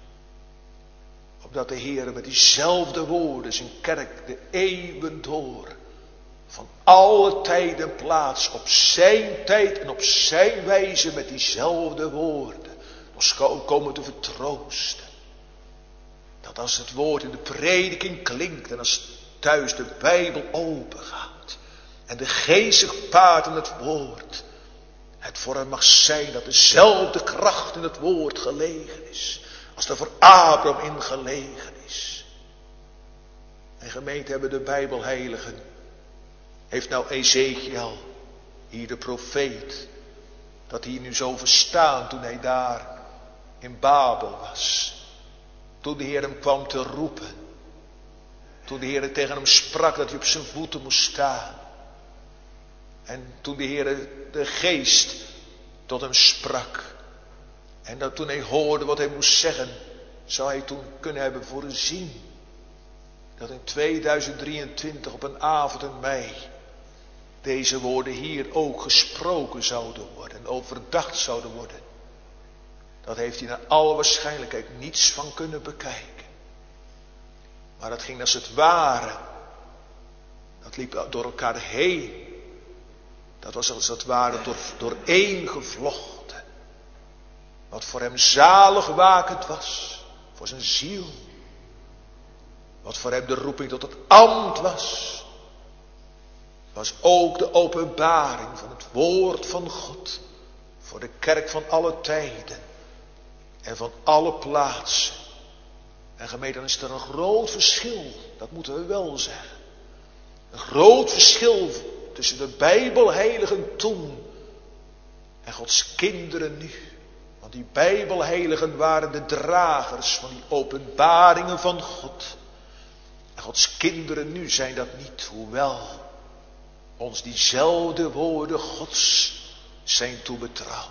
B: Opdat de Heer met diezelfde woorden zijn kerk de eeuwen door van alle tijd en plaats op zijn tijd en op zijn wijze met diezelfde woorden ons komen te vertroosten. Dat als het woord in de prediking klinkt en als thuis de Bijbel open gaat en de geest zich paart in het woord, het voor hem mag zijn dat dezelfde kracht in het woord gelegen is als er voor Abraham in gelegen is. En gemeente hebben de Bijbelheiligen, heeft nou Ezekiel, hier de profeet, dat hij nu zo verstaan toen hij daar in Babel was. Toen de Heer hem kwam te roepen. Toen de Heer tegen hem sprak dat hij op zijn voeten moest staan. En toen de Heer de geest tot hem sprak. En dat toen hij hoorde wat hij moest zeggen, zou hij toen kunnen hebben voorzien. Dat in 2023 op een avond in mei deze woorden hier ook gesproken zouden worden en overdacht zouden worden. Dat heeft hij naar alle waarschijnlijkheid niets van kunnen bekijken. Maar dat ging als het ware. Dat liep door elkaar heen. Dat was als het ware door één gevlochten. Wat voor hem zaligmakend was. Voor zijn ziel. Wat voor hem de roeping tot het ambt was. Was ook de openbaring van het woord van God. Voor de kerk van alle tijden. En van alle plaatsen. En gemeente, dan is er een groot verschil. Dat moeten we wel zeggen. Een groot verschil tussen de Bijbelheiligen toen en Gods kinderen nu. Want die Bijbelheiligen waren de dragers van die openbaringen van God. En Gods kinderen nu zijn dat niet, hoewel ons diezelfde woorden Gods zijn toebetrouwd.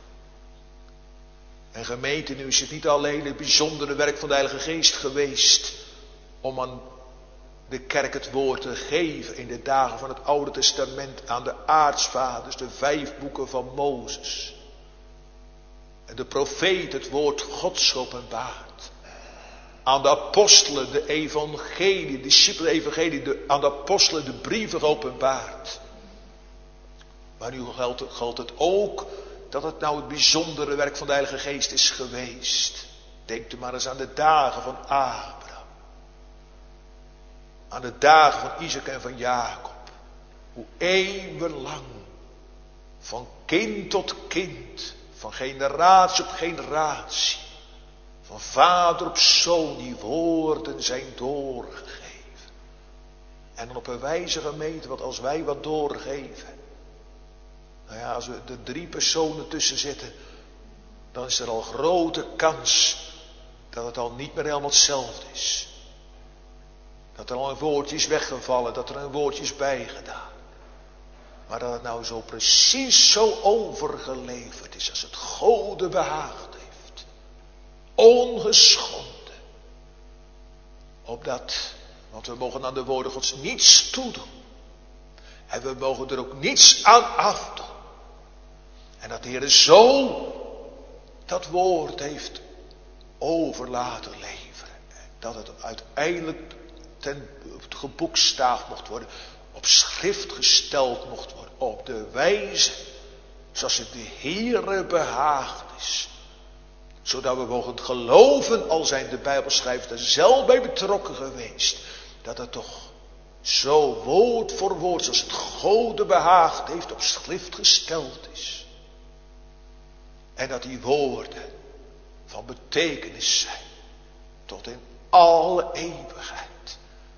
B: En gemeente, nu is het niet alleen het bijzondere werk van de Heilige Geest geweest om aan de kerk het woord te geven in de dagen van het Oude Testament aan de aartsvaders, de 5 boeken van Mozes. En de profeet het woord Gods openbaart. Aan de apostelen de evangelie, de discipelen evangelie, aan de apostelen de brieven openbaart. Maar nu geldt het ook dat het nou het bijzondere werk van de Heilige Geest is geweest. Denkt u maar eens aan de dagen van Abraham. Aan de dagen van Isaac en van Jacob. Hoe eeuwenlang, van kind tot kind, van generatie op generatie, van vader op zoon, die woorden zijn doorgegeven. En dan op een wijze gemeten, wat als wij wat doorgeven. Nou ja, als we er 3 personen tussen zitten, dan is er al grote kans dat het al niet meer helemaal hetzelfde is. Dat er al een woordje is weggevallen, dat er een woordje is bijgedaan. Maar dat het nou zo precies zo overgeleverd is als het Gode behaagd heeft. Ongeschonden. Opdat, want we mogen aan de woorden Gods niets toedoen. En we mogen er ook niets aan afdoen. En dat de Heer zo dat woord heeft over laten leveren. Dat het uiteindelijk geboekstaafd mocht worden. Op schrift gesteld mocht worden. Op de wijze zoals het de Heere behaagd is. Zodat we mogen geloven, al zijn de Bijbelschrijvers er zelf bij betrokken geweest. Dat het toch zo woord voor woord zoals het Gode behaagd heeft op schrift gesteld is. En dat die woorden van betekenis zijn tot in alle eeuwigheid.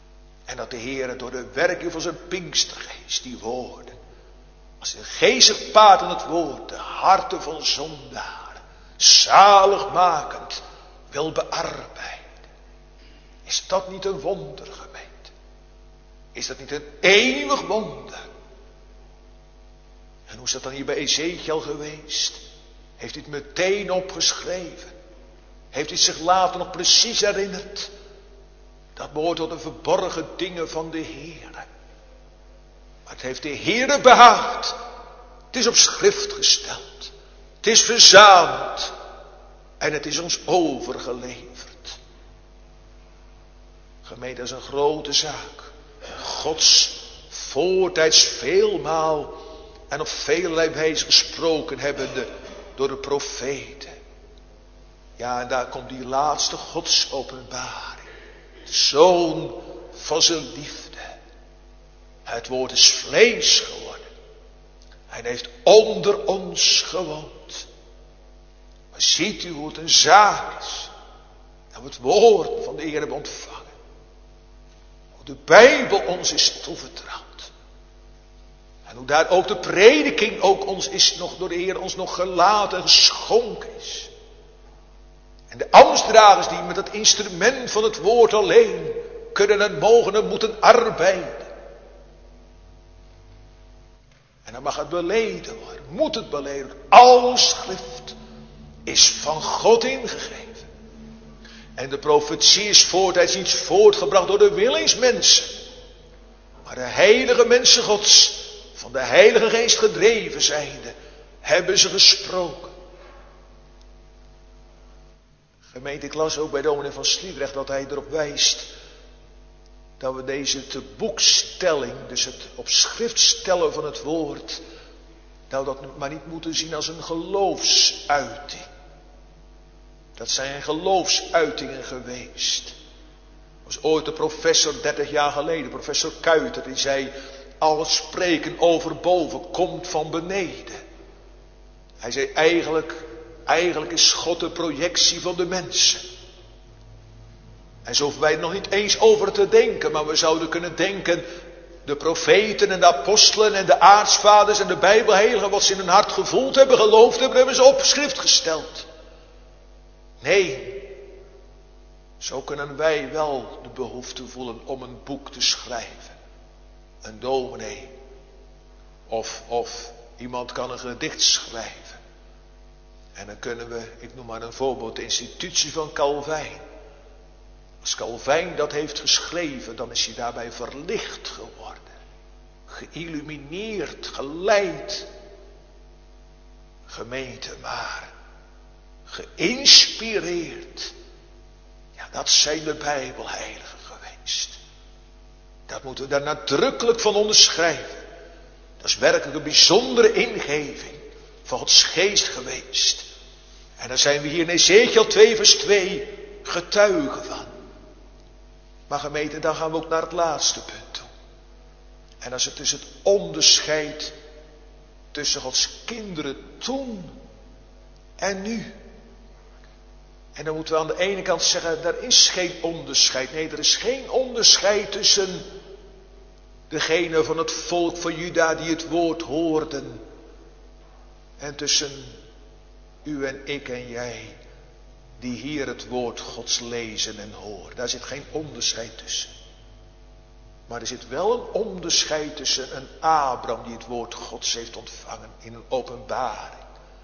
B: En dat de Heer door de werking van zijn Pinkstergeest die woorden, als een geestig paard aan het woord, de harten van zondaren, zaligmakend, wil bearbeiden. Is dat niet een wonder, gemeente? Is dat niet een eeuwig wonder? En hoe is dat dan hier bij Ezekiel geweest? Heeft hij het meteen opgeschreven? Heeft hij zich later nog precies herinnerd? Dat behoort tot de verborgen dingen van de Heer. Maar het heeft de Heere behaagd. Het is op schrift gesteld. Het is verzameld. En het is ons overgeleverd. Gemeente, dat is een grote zaak. Gods voortijds veelmaal en op velerlei wijze gesproken hebbende door de profeten. Ja, en daar komt die laatste godsopenbaring. De Zoon van zijn liefde. Het woord is vlees geworden. Hij heeft onder ons gewoond. Maar ziet u hoe het een zaak is. Dat we het woord van de Heer hebben ontvangen. Hoe de Bijbel ons is toevertrouwd. En hoe daar ook de prediking ook ons is nog door de Heer ons nog gelaten en geschonken is. En de ambtsdragers die met het instrument van het woord alleen kunnen en mogen en moeten arbeiden. En dan mag het beleden worden, moet het beleden worden. Alle schrift is van God ingegeven. En de profetie is voortijds niet voortgebracht door de willingsmensen. Maar de heilige mensen Gods, van de Heilige Geest gedreven zijnde, hebben ze gesproken. Gemeente, ik las ook bij dominee van Sliedrecht dat hij erop wijst dat we deze te boekstelling, dus het op schrift stellen van het woord, dat we dat maar niet moeten zien als een geloofsuiting. Dat zijn geloofsuitingen geweest. Er was ooit een professor 30 jaar geleden, professor Kuiter, die zei, al het spreken over boven komt van beneden. Hij zei eigenlijk is God de projectie van de mensen. En zo hoeven wij er nog niet eens over te denken, maar we zouden kunnen denken, de profeten en de apostelen en de aartsvaders en de bijbelheiligen, wat ze in hun hart gevoeld hebben, geloofd hebben, hebben ze op schrift gesteld. Nee, zo kunnen wij wel de behoefte voelen om een boek te schrijven. Een dominee. Of iemand kan een gedicht schrijven. En dan kunnen we, ik noem maar een voorbeeld, de institutie van Calvijn. Als Calvijn dat heeft geschreven, dan is hij daarbij verlicht geworden. Geïllumineerd, geleid. Gemeente, maar geïnspireerd. Ja, dat zijn de Bijbelheiligen geweest. Dat moeten we daar nadrukkelijk van onderschrijven. Dat is werkelijk een bijzondere ingeving van Gods geest geweest. En daar zijn we hier in Ezekiel 2 vers 2 getuigen van. Maar gemeente, dan gaan we ook naar het laatste punt toe. En dat is dus het onderscheid tussen Gods kinderen toen en nu. En dan moeten we aan de ene kant zeggen, er is geen onderscheid. Nee, er is geen onderscheid tussen degene van het volk van Juda die het woord hoorden. En tussen u en ik en jij, die hier het woord Gods lezen en horen. Daar zit geen onderscheid tussen. Maar er zit wel een onderscheid tussen een Abraham die het woord Gods heeft ontvangen in een openbaring.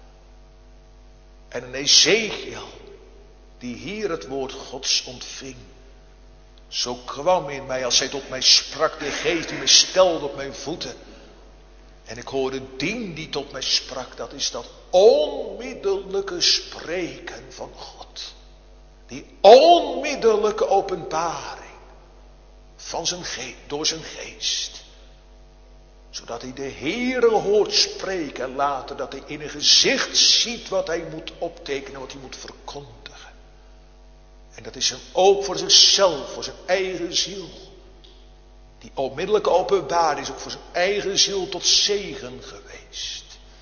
B: En een Ezekiel die hier het woord Gods ontving. Zo kwam in mij, als hij tot mij sprak, de geest die mij stelde op mijn voeten. En ik hoorde die tot mij sprak, dat is dat onmiddellijke spreken van God. Die onmiddellijke openbaring van door zijn geest. Zodat hij de Heere hoort spreken en later dat hij in een gezicht ziet wat hij moet optekenen, wat hij moet verkondigen. En dat is hem ook voor zichzelf, voor zijn eigen ziel. Die onmiddellijke openbaring is ook voor zijn eigen ziel tot zegen geweest.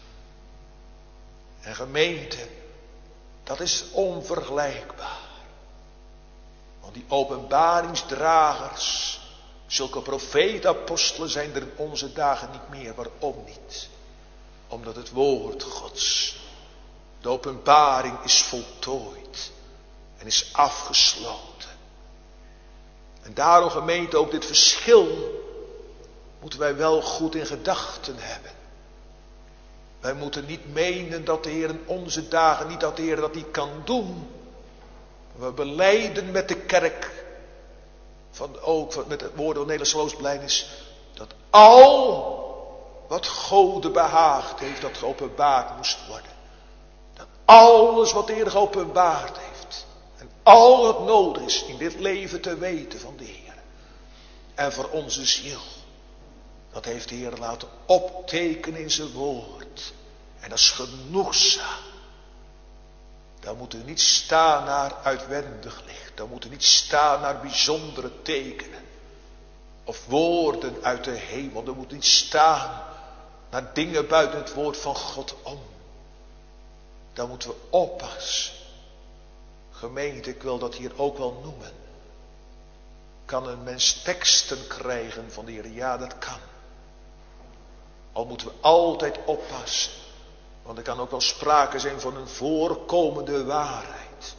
B: En gemeente, dat is onvergelijkbaar. Want die openbaringsdragers, Zulke profeten, apostelen zijn er in onze dagen niet meer. Waarom niet? Omdat het woord Gods, de openbaring is voltooid en is afgesloten. En daarom, gemeente, ook dit verschil moeten wij wel goed in gedachten hebben. Wij moeten niet menen dat de Heer in onze dagen, niet dat de Heer dat niet kan doen. We belijden met de kerk, ook met het woord van Nederlandse geloofsbelijdenis, dat al wat God behaagd heeft, dat geopenbaard moest worden. Dat alles wat de Heer geopenbaard heeft, en al wat nodig is in dit leven te weten van de Heer. En voor onze ziel, dat heeft de Heer laten optekenen in zijn woord. En dat is genoegzaam. Dan moeten we niet staan naar uitwendig licht. Dan moeten we niet staan naar bijzondere tekenen. Of woorden uit de hemel. Dan moeten we niet staan naar dingen buiten het woord van God om. Dan moeten we oppassen. Gemeente, ik wil dat hier ook wel noemen. Kan een mens teksten krijgen van de Heer? Ja, dat kan. Al moeten we altijd oppassen. Want er kan ook wel sprake zijn van een voorkomende waarheid.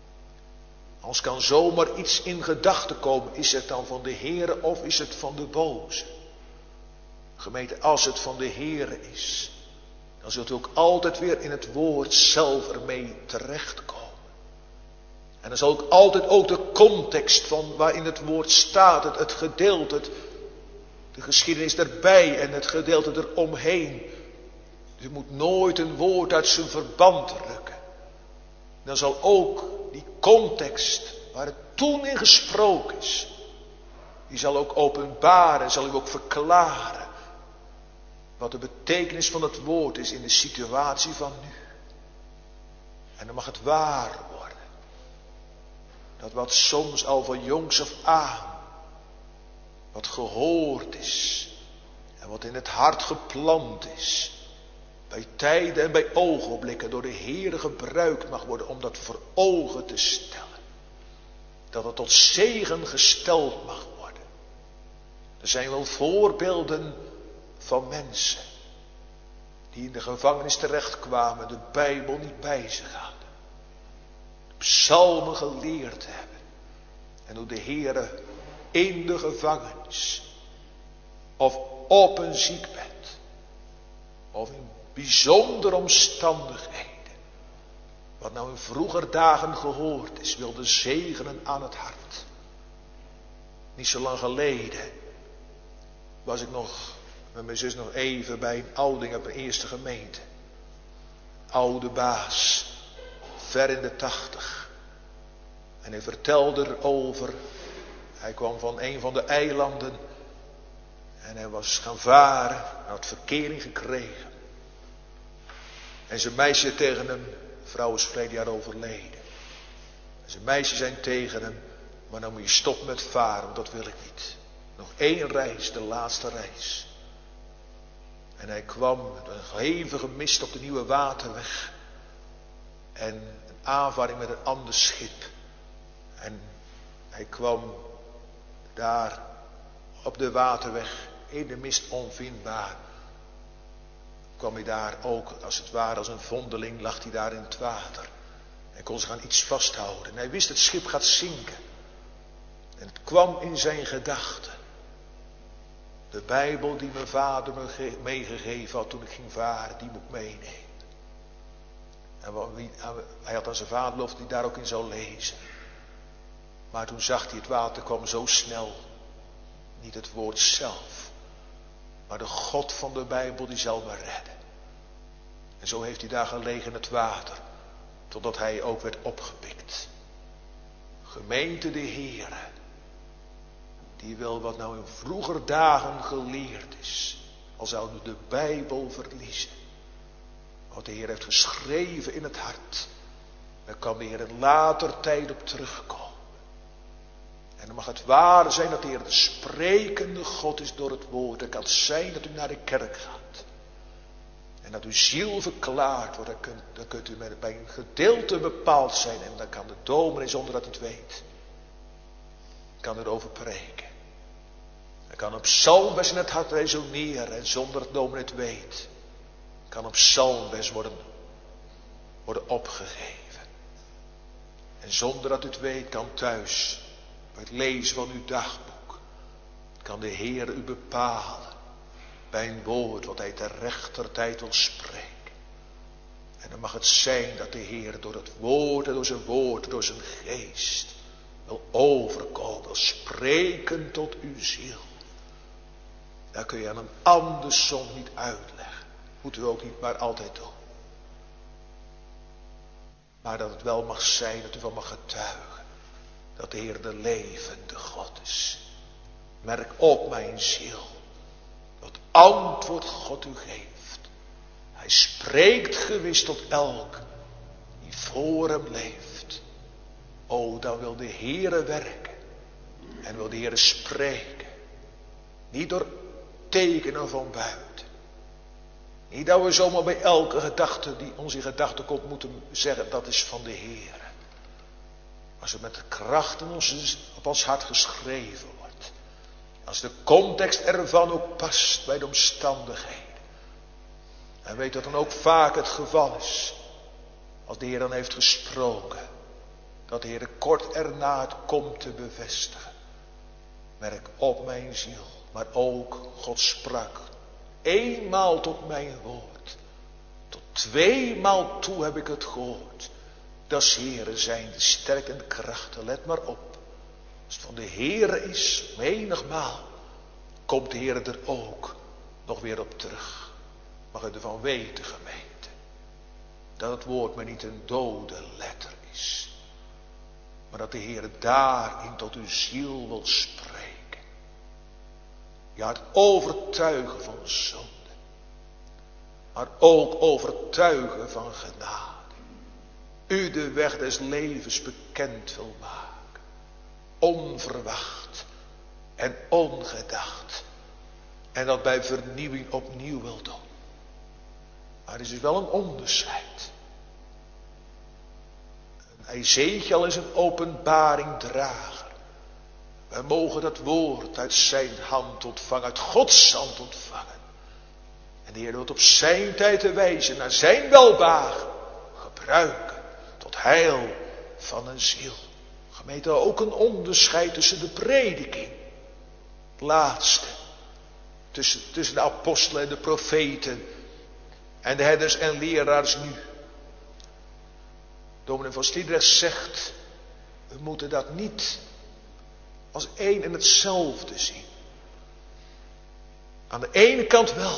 B: Als kan zomaar iets in gedachten komen. Is het dan van de Heere of is het van de boze? Gemeente, als het van de Heere is, dan zult u ook altijd weer in het woord zelf ermee terechtkomen. En dan zal ook altijd ook de context van waarin het woord staat, het gedeelte, de geschiedenis erbij en het gedeelte eromheen. Dus u moet nooit een woord uit zijn verband rukken. Dan zal ook die context waar het toen in gesproken is, die zal ook openbaren, zal u ook verklaren wat de betekenis van het woord is in de situatie van nu. En dan mag het waar worden. Dat wat soms al van jongs af aan, wat gehoord is en wat in het hart geplant is, bij tijden en bij ogenblikken door de Heere gebruikt mag worden om dat voor ogen te stellen. Dat het tot zegen gesteld mag worden. Er zijn wel voorbeelden van mensen die in de gevangenis terechtkwamen, de Bijbel niet bij zich hadden. De psalmen geleerd hebben. En hoe de Heere in de gevangenis of op een ziekbed of in bijzondere omstandigheden, wat nou in vroeger dagen gehoord is, wilde zegenen aan het hart. Niet zo lang geleden was ik nog met mijn zus nog even bij een ouding op een eerste gemeente. Oude baas, ver in de 80. En hij vertelde erover. Hij kwam van een van de eilanden. En hij was gaan varen. Hij had verkering gekregen. En zijn meisje tegen hem. De vrouw is verleden jaar overleden. En zijn meisje zei tegen hem. Maar nou moet je stoppen met varen. Want dat wil ik niet. Nog 1 reis. De laatste reis. En hij kwam met een hevige mist op de Nieuwe Waterweg. En een aanvaring met een ander schip. En hij kwam daar op de Waterweg in de mist onvindbaar. Kwam hij daar ook als het ware als een vondeling, lag hij daar in het water. En kon zich aan iets vasthouden. En hij wist het schip gaat zinken. En het kwam in zijn gedachten. De Bijbel die mijn vader me meegegeven had toen ik ging varen, die moet ik meenemen. En hij had aan zijn vader beloofd dat hij daar ook in zou lezen. Maar toen zag hij het water kwam zo snel. Niet het woord zelf. Maar de God van de Bijbel die zal me redden. En zo heeft hij daar gelegen in het water. Totdat hij ook werd opgepikt. Gemeente de Heere. Die wil wat nou in vroeger dagen geleerd is. Al zouden de Bijbel verliezen. Wat de Heer heeft geschreven in het hart. Daar kan de Heer in later tijd op terugkomen. En dan mag het waar zijn dat de Heer de sprekende God is door het woord. Het kan zijn dat u naar de kerk gaat. En dat uw ziel verklaard wordt. Dan kunt u bij een gedeelte bepaald zijn. En dan kan de dominee zonder dat hij het weet. Kan erover preken. kan een psalmbers in het hart resoneren en zonder dat dominee het weet, kan een psalmbers worden opgegeven. En zonder dat u het weet, kan thuis, bij het lezen van uw dagboek, kan de Heer u bepalen bij een woord wat hij ter rechtertijd wil spreken. En dan mag het zijn dat de Heer door het woord en door zijn woord, door zijn geest wil overkomen, wil spreken tot uw ziel. Dat kun je aan een ander soms niet uitleggen. Moet u ook niet maar altijd doen. Maar dat het wel mag zijn, dat u van mag getuigen. Dat de Heer de levende God is. Merk op mijn ziel. Wat antwoord God u geeft. Hij spreekt gewis tot elk die voor hem leeft. O, dan wil de Heere werken. En wil de Heere spreken. Niet door tekenen van buiten. Niet dat we zomaar bij elke gedachte die ons in gedachten komt moeten zeggen dat is van de Heere. Als het met de kracht op ons hart geschreven wordt. Als de context ervan ook past bij de omstandigheden. En weet dat dan ook vaak het geval is. Als de Heer dan heeft gesproken. Dat de Heer kort erna het komt te bevestigen. Merk op mijn ziel. Maar ook God sprak. Eenmaal tot mijn woord. Tot tweemaal toe heb ik het gehoord. Dat is Heere zijn de sterk en krachten. Let maar op. Als het van de Heere is, menigmaal, komt de Heere er ook nog weer op terug. Mag u ervan weten, gemeente, dat het woord maar niet een dode letter is. Maar dat de Heere daarin tot uw ziel wil spreken. Ja, het overtuigen van zonde. Maar ook overtuigen van genade. U de weg des levens bekend wil maken. Onverwacht en ongedacht. En dat bij vernieuwing opnieuw wil doen. Maar er is dus wel een onderscheid. Ezekiel is een openbaringdrager. Wij mogen dat woord uit zijn hand ontvangen, uit Gods hand ontvangen. En de Heer wil het op zijn tijd te wijzen, naar zijn welbehagen gebruiken. Tot heil van een ziel. Gemeente, ook een onderscheid tussen de prediking. Het laatste. Tussen de apostelen en de profeten. En de herders en leraars nu. Dominee van Sliedrecht zegt. We moeten dat niet als één en hetzelfde zien. Aan de ene kant wel.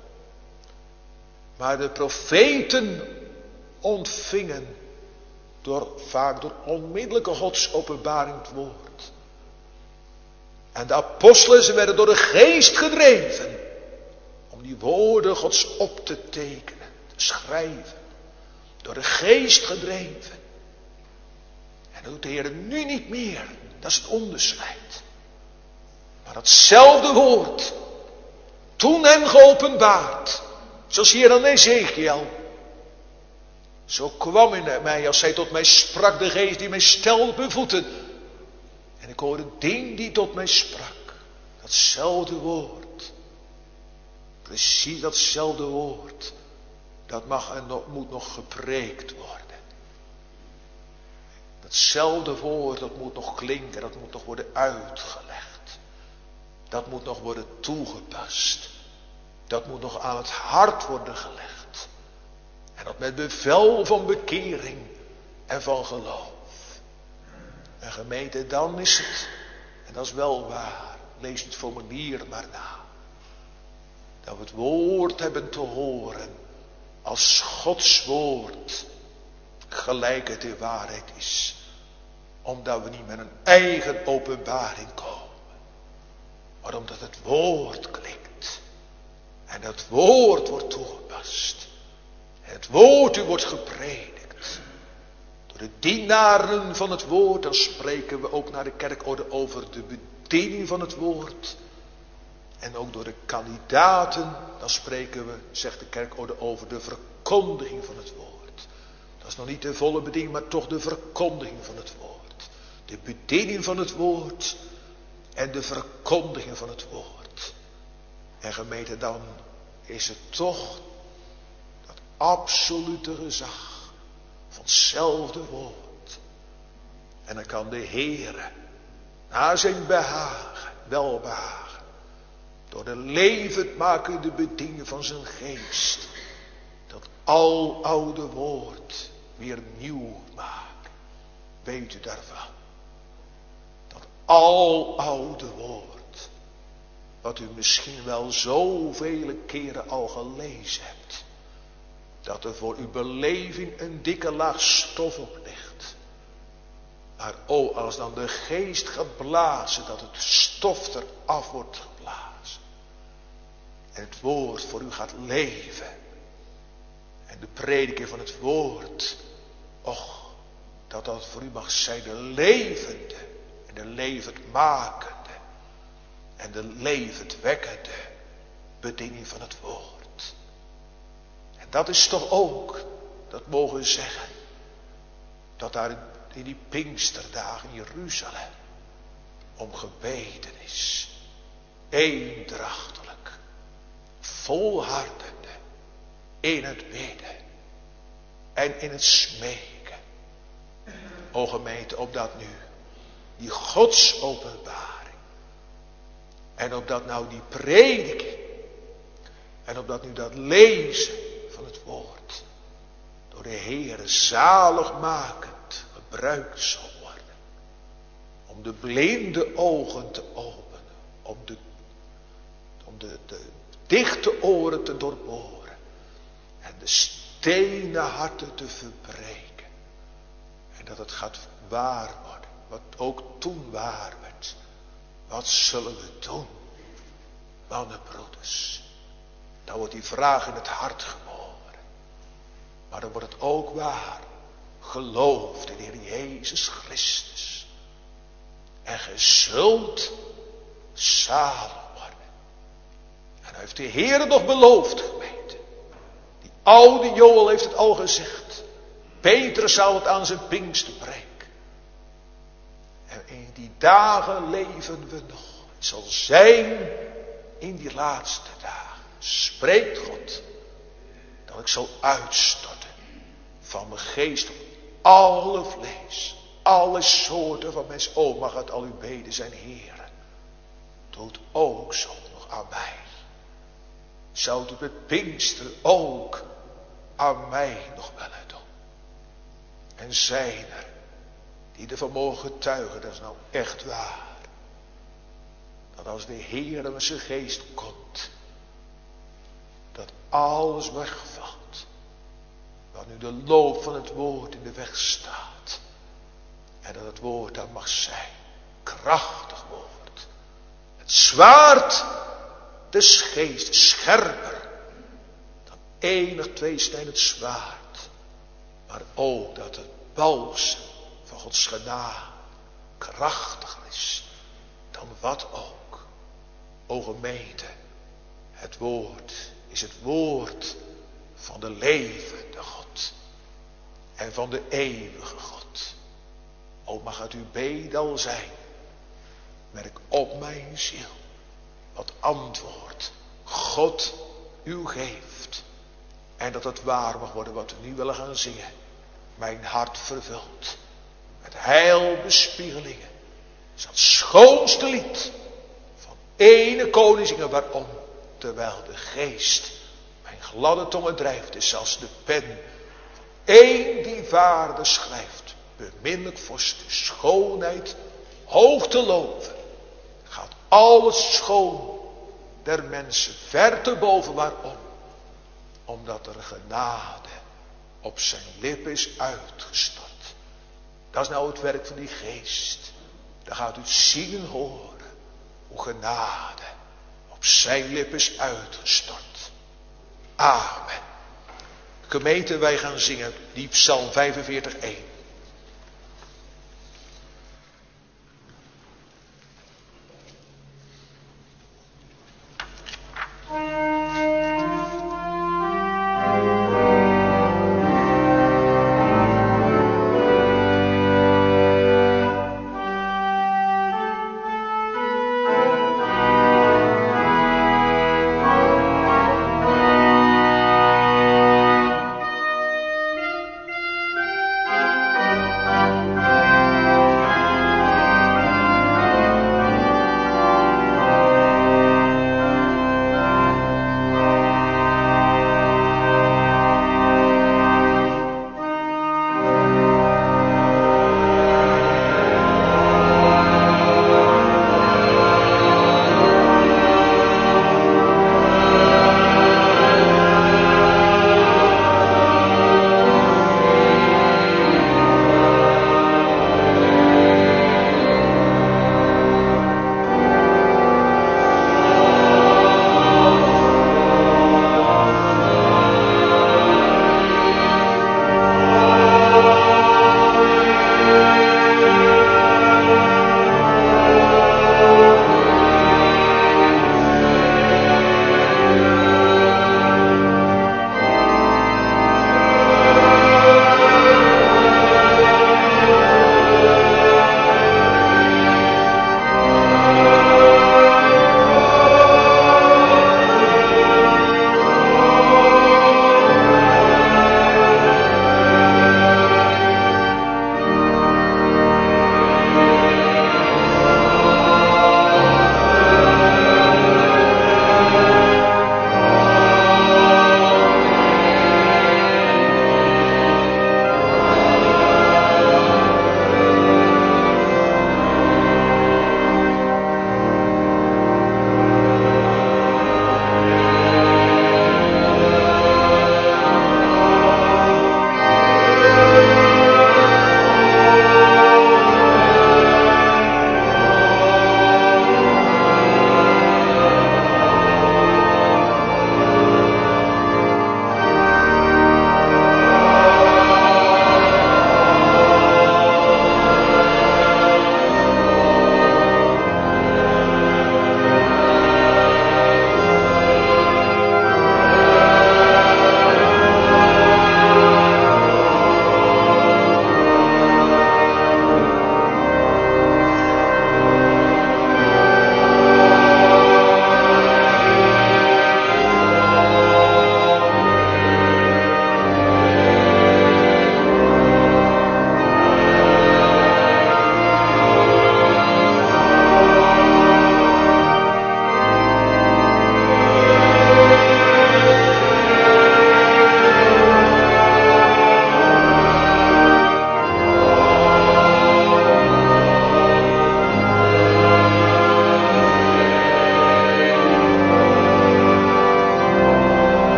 B: Maar de profeten ontvingen vaak door onmiddellijke godsopenbaring het woord. En de apostelen, ze werden door de geest gedreven. Om die woorden Gods op te tekenen, te schrijven. Door de geest gedreven. En dat doet de Heer nu niet meer. Dat is het onderscheid. Maar datzelfde woord. Toen hem geopenbaard. Zoals hier aan Ezekiel. Zo kwam in mij, als hij tot mij sprak, de geest die mij stelde op mijn voeten. En ik hoorde die tot mij sprak. Datzelfde woord. Precies datzelfde woord. Dat mag en moet nog gepreekt worden. Datzelfde woord, dat moet nog klinken, dat moet nog worden uitgelegd. Dat moet nog worden toegepast. Dat moet nog aan het hart worden gelegd. En dat met bevel van bekering en van geloof. En gemeente, dan is het, en dat is wel waar, lees het formulier maar na. Dat we het woord hebben te horen als Gods woord gelijk het in waarheid is. Omdat we niet met een eigen openbaring komen. Maar omdat het woord klinkt. En het woord wordt toegepast. En het woord wordt gepredikt. Door de dienaren van het woord. Dan spreken we ook naar de kerkorde over de bediening van het woord. En ook door de kandidaten. Dan spreken we, zegt de kerkorde, over de verkondiging van het woord. Dat is nog niet de volle bediening, maar toch de verkondiging van het woord. De bediening van het woord. en de verkondiging van het woord. En gemeente, dan is het toch dat absolute gezag van hetzelfde woord. En dan kan de Heere naar zijn behagen, welbehagen, door de levendmakende bediening van zijn geest, dat aloude woord weer nieuw maken. Weet u daarvan? Dat aloude woord, wat u misschien wel zoveel keren al gelezen hebt, dat er voor uw beleving een dikke laag stof op ligt. Maar als dan de geest gaat blazen, dat het stof eraf wordt geblazen. En het woord voor u gaat leven. En de prediking van het woord, och, dat voor u mag zijn de levende en de levendmakende en de levendwekkende bediening van het woord. En dat is toch ook, dat mogen we zeggen, dat daar in die Pinksterdagen in Jeruzalem om gebeden is. Eendrachtelijk, volhardende, in het bidden en in het smeken. O gemeente, opdat nu die godsopenbaring en opdat nou die prediking en opdat nu dat lezen van het woord door de Heere zaligmakend gebruikt zal worden. Om de blinde ogen te openen. Om de dichte oren te doorboren. En de stenen harten te verbreken. En dat het gaat waar worden. Wat ook toen waar werd. Wat zullen we doen? Mannenbroeders. Dan wordt die vraag in het hart geboren. Maar dan wordt het ook waar. Geloof in de Heer Jezus Christus. En ge zult zalig worden. En dan heeft de Heer nog beloofd, gemeente. Die oude Joël heeft het al gezegd. Petrus zou het aan zijn Pinkster brengen. En in die dagen leven we nog. Het zal zijn in die laatste dagen. Spreekt God. Dat ik zal uitstorten van mijn geest op alle vlees. Alle soorten van mensen. O, mag het al uw beden zijn, Heere. Doet ook zo nog aan mij. Zou het met Pinkster ook aan mij nog willen doen. En zijn er die ervan mogen getuigen, dat is nou echt waar. Dat als de Heere met zijn geest komt, dat alles wegvalt. Wat nu de loop van het woord in de weg staat. En dat het woord daar mag zijn. Krachtig woord. Het zwaard des geestes, scherper dan enig tweesnijdend zwaard. Maar ook dat het balsem van Gods genade krachtiger is dan wat ook. O gemeente, het woord is het woord van de levende God en van de eeuwige God. O, mag het uw bedel zijn. Merk op mijn ziel wat antwoord God u geeft. En dat het waar mag worden wat we nu willen gaan zingen. Mijn hart vervult met heilbespiegelingen. Het is het schoonste lied van ene koning. Waarom? Terwijl de geest mijn gladde tongen drijft, is als de pen van één die waarde schrijft. Beminnelijk vorst, schoonheid hoog te loven. Gaat al het schoon der mensen ver te boven. Waarom? Omdat er genade op zijn lippen is uitgestort. Dat is nou het werk van die geest. Dan gaat u het zien en horen. Hoe genade op zijn lippen is uitgestort. Amen. Gemeente, wij gaan zingen die Psalm 45:1.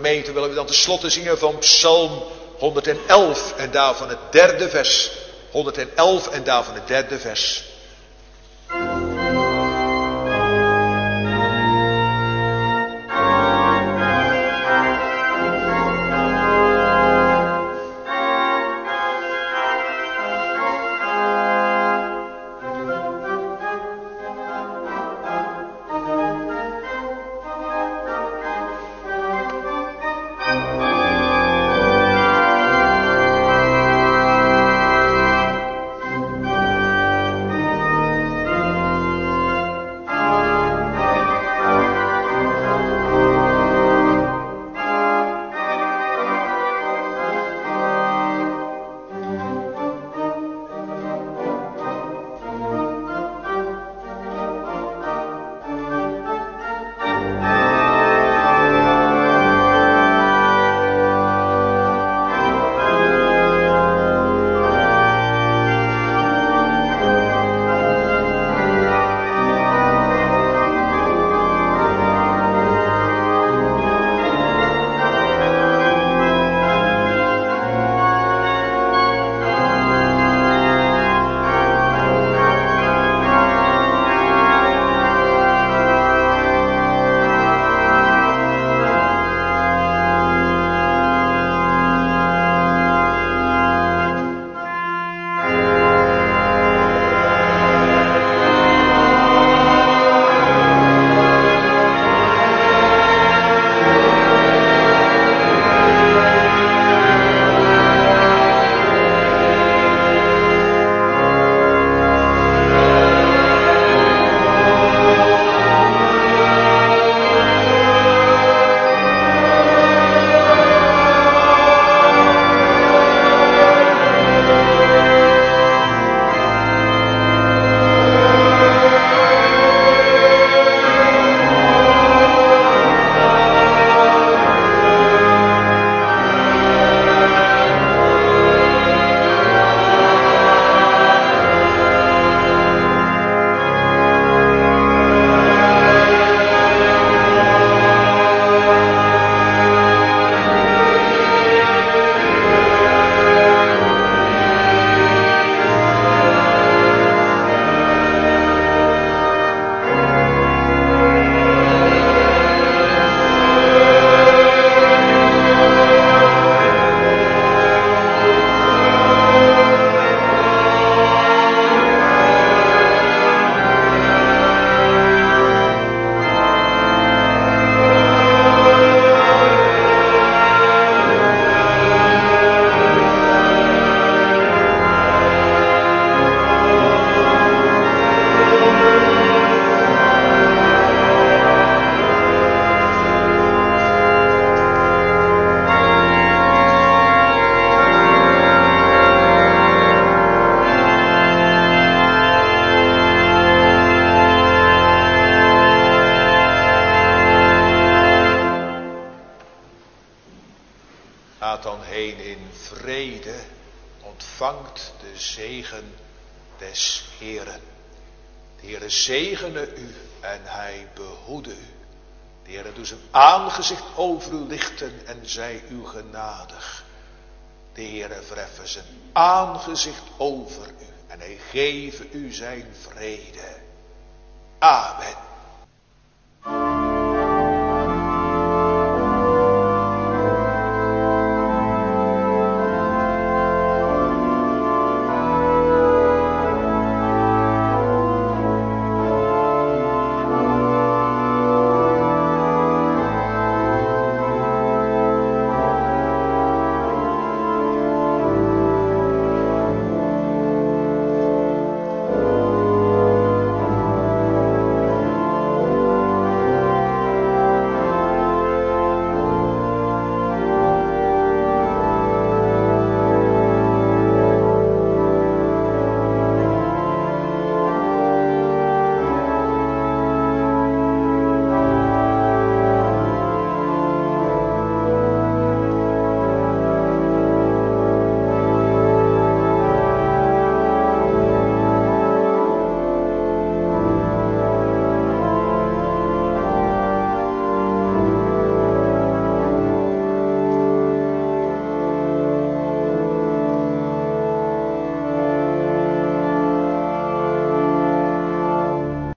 B: gemeente willen we dan tenslotte zingen van Psalm 111 en daarvan het 3e vers. 111 en daarvan het 3e vers. Gaat dan heen in vrede, ontvangt de zegen des Heeren. De Heere zegene u en hij behoede u. De Heere doet zijn aangezicht over u lichten en zij u genadig. De Heere verheffen zijn aangezicht over u en hij geven u zijn vrede. Amen.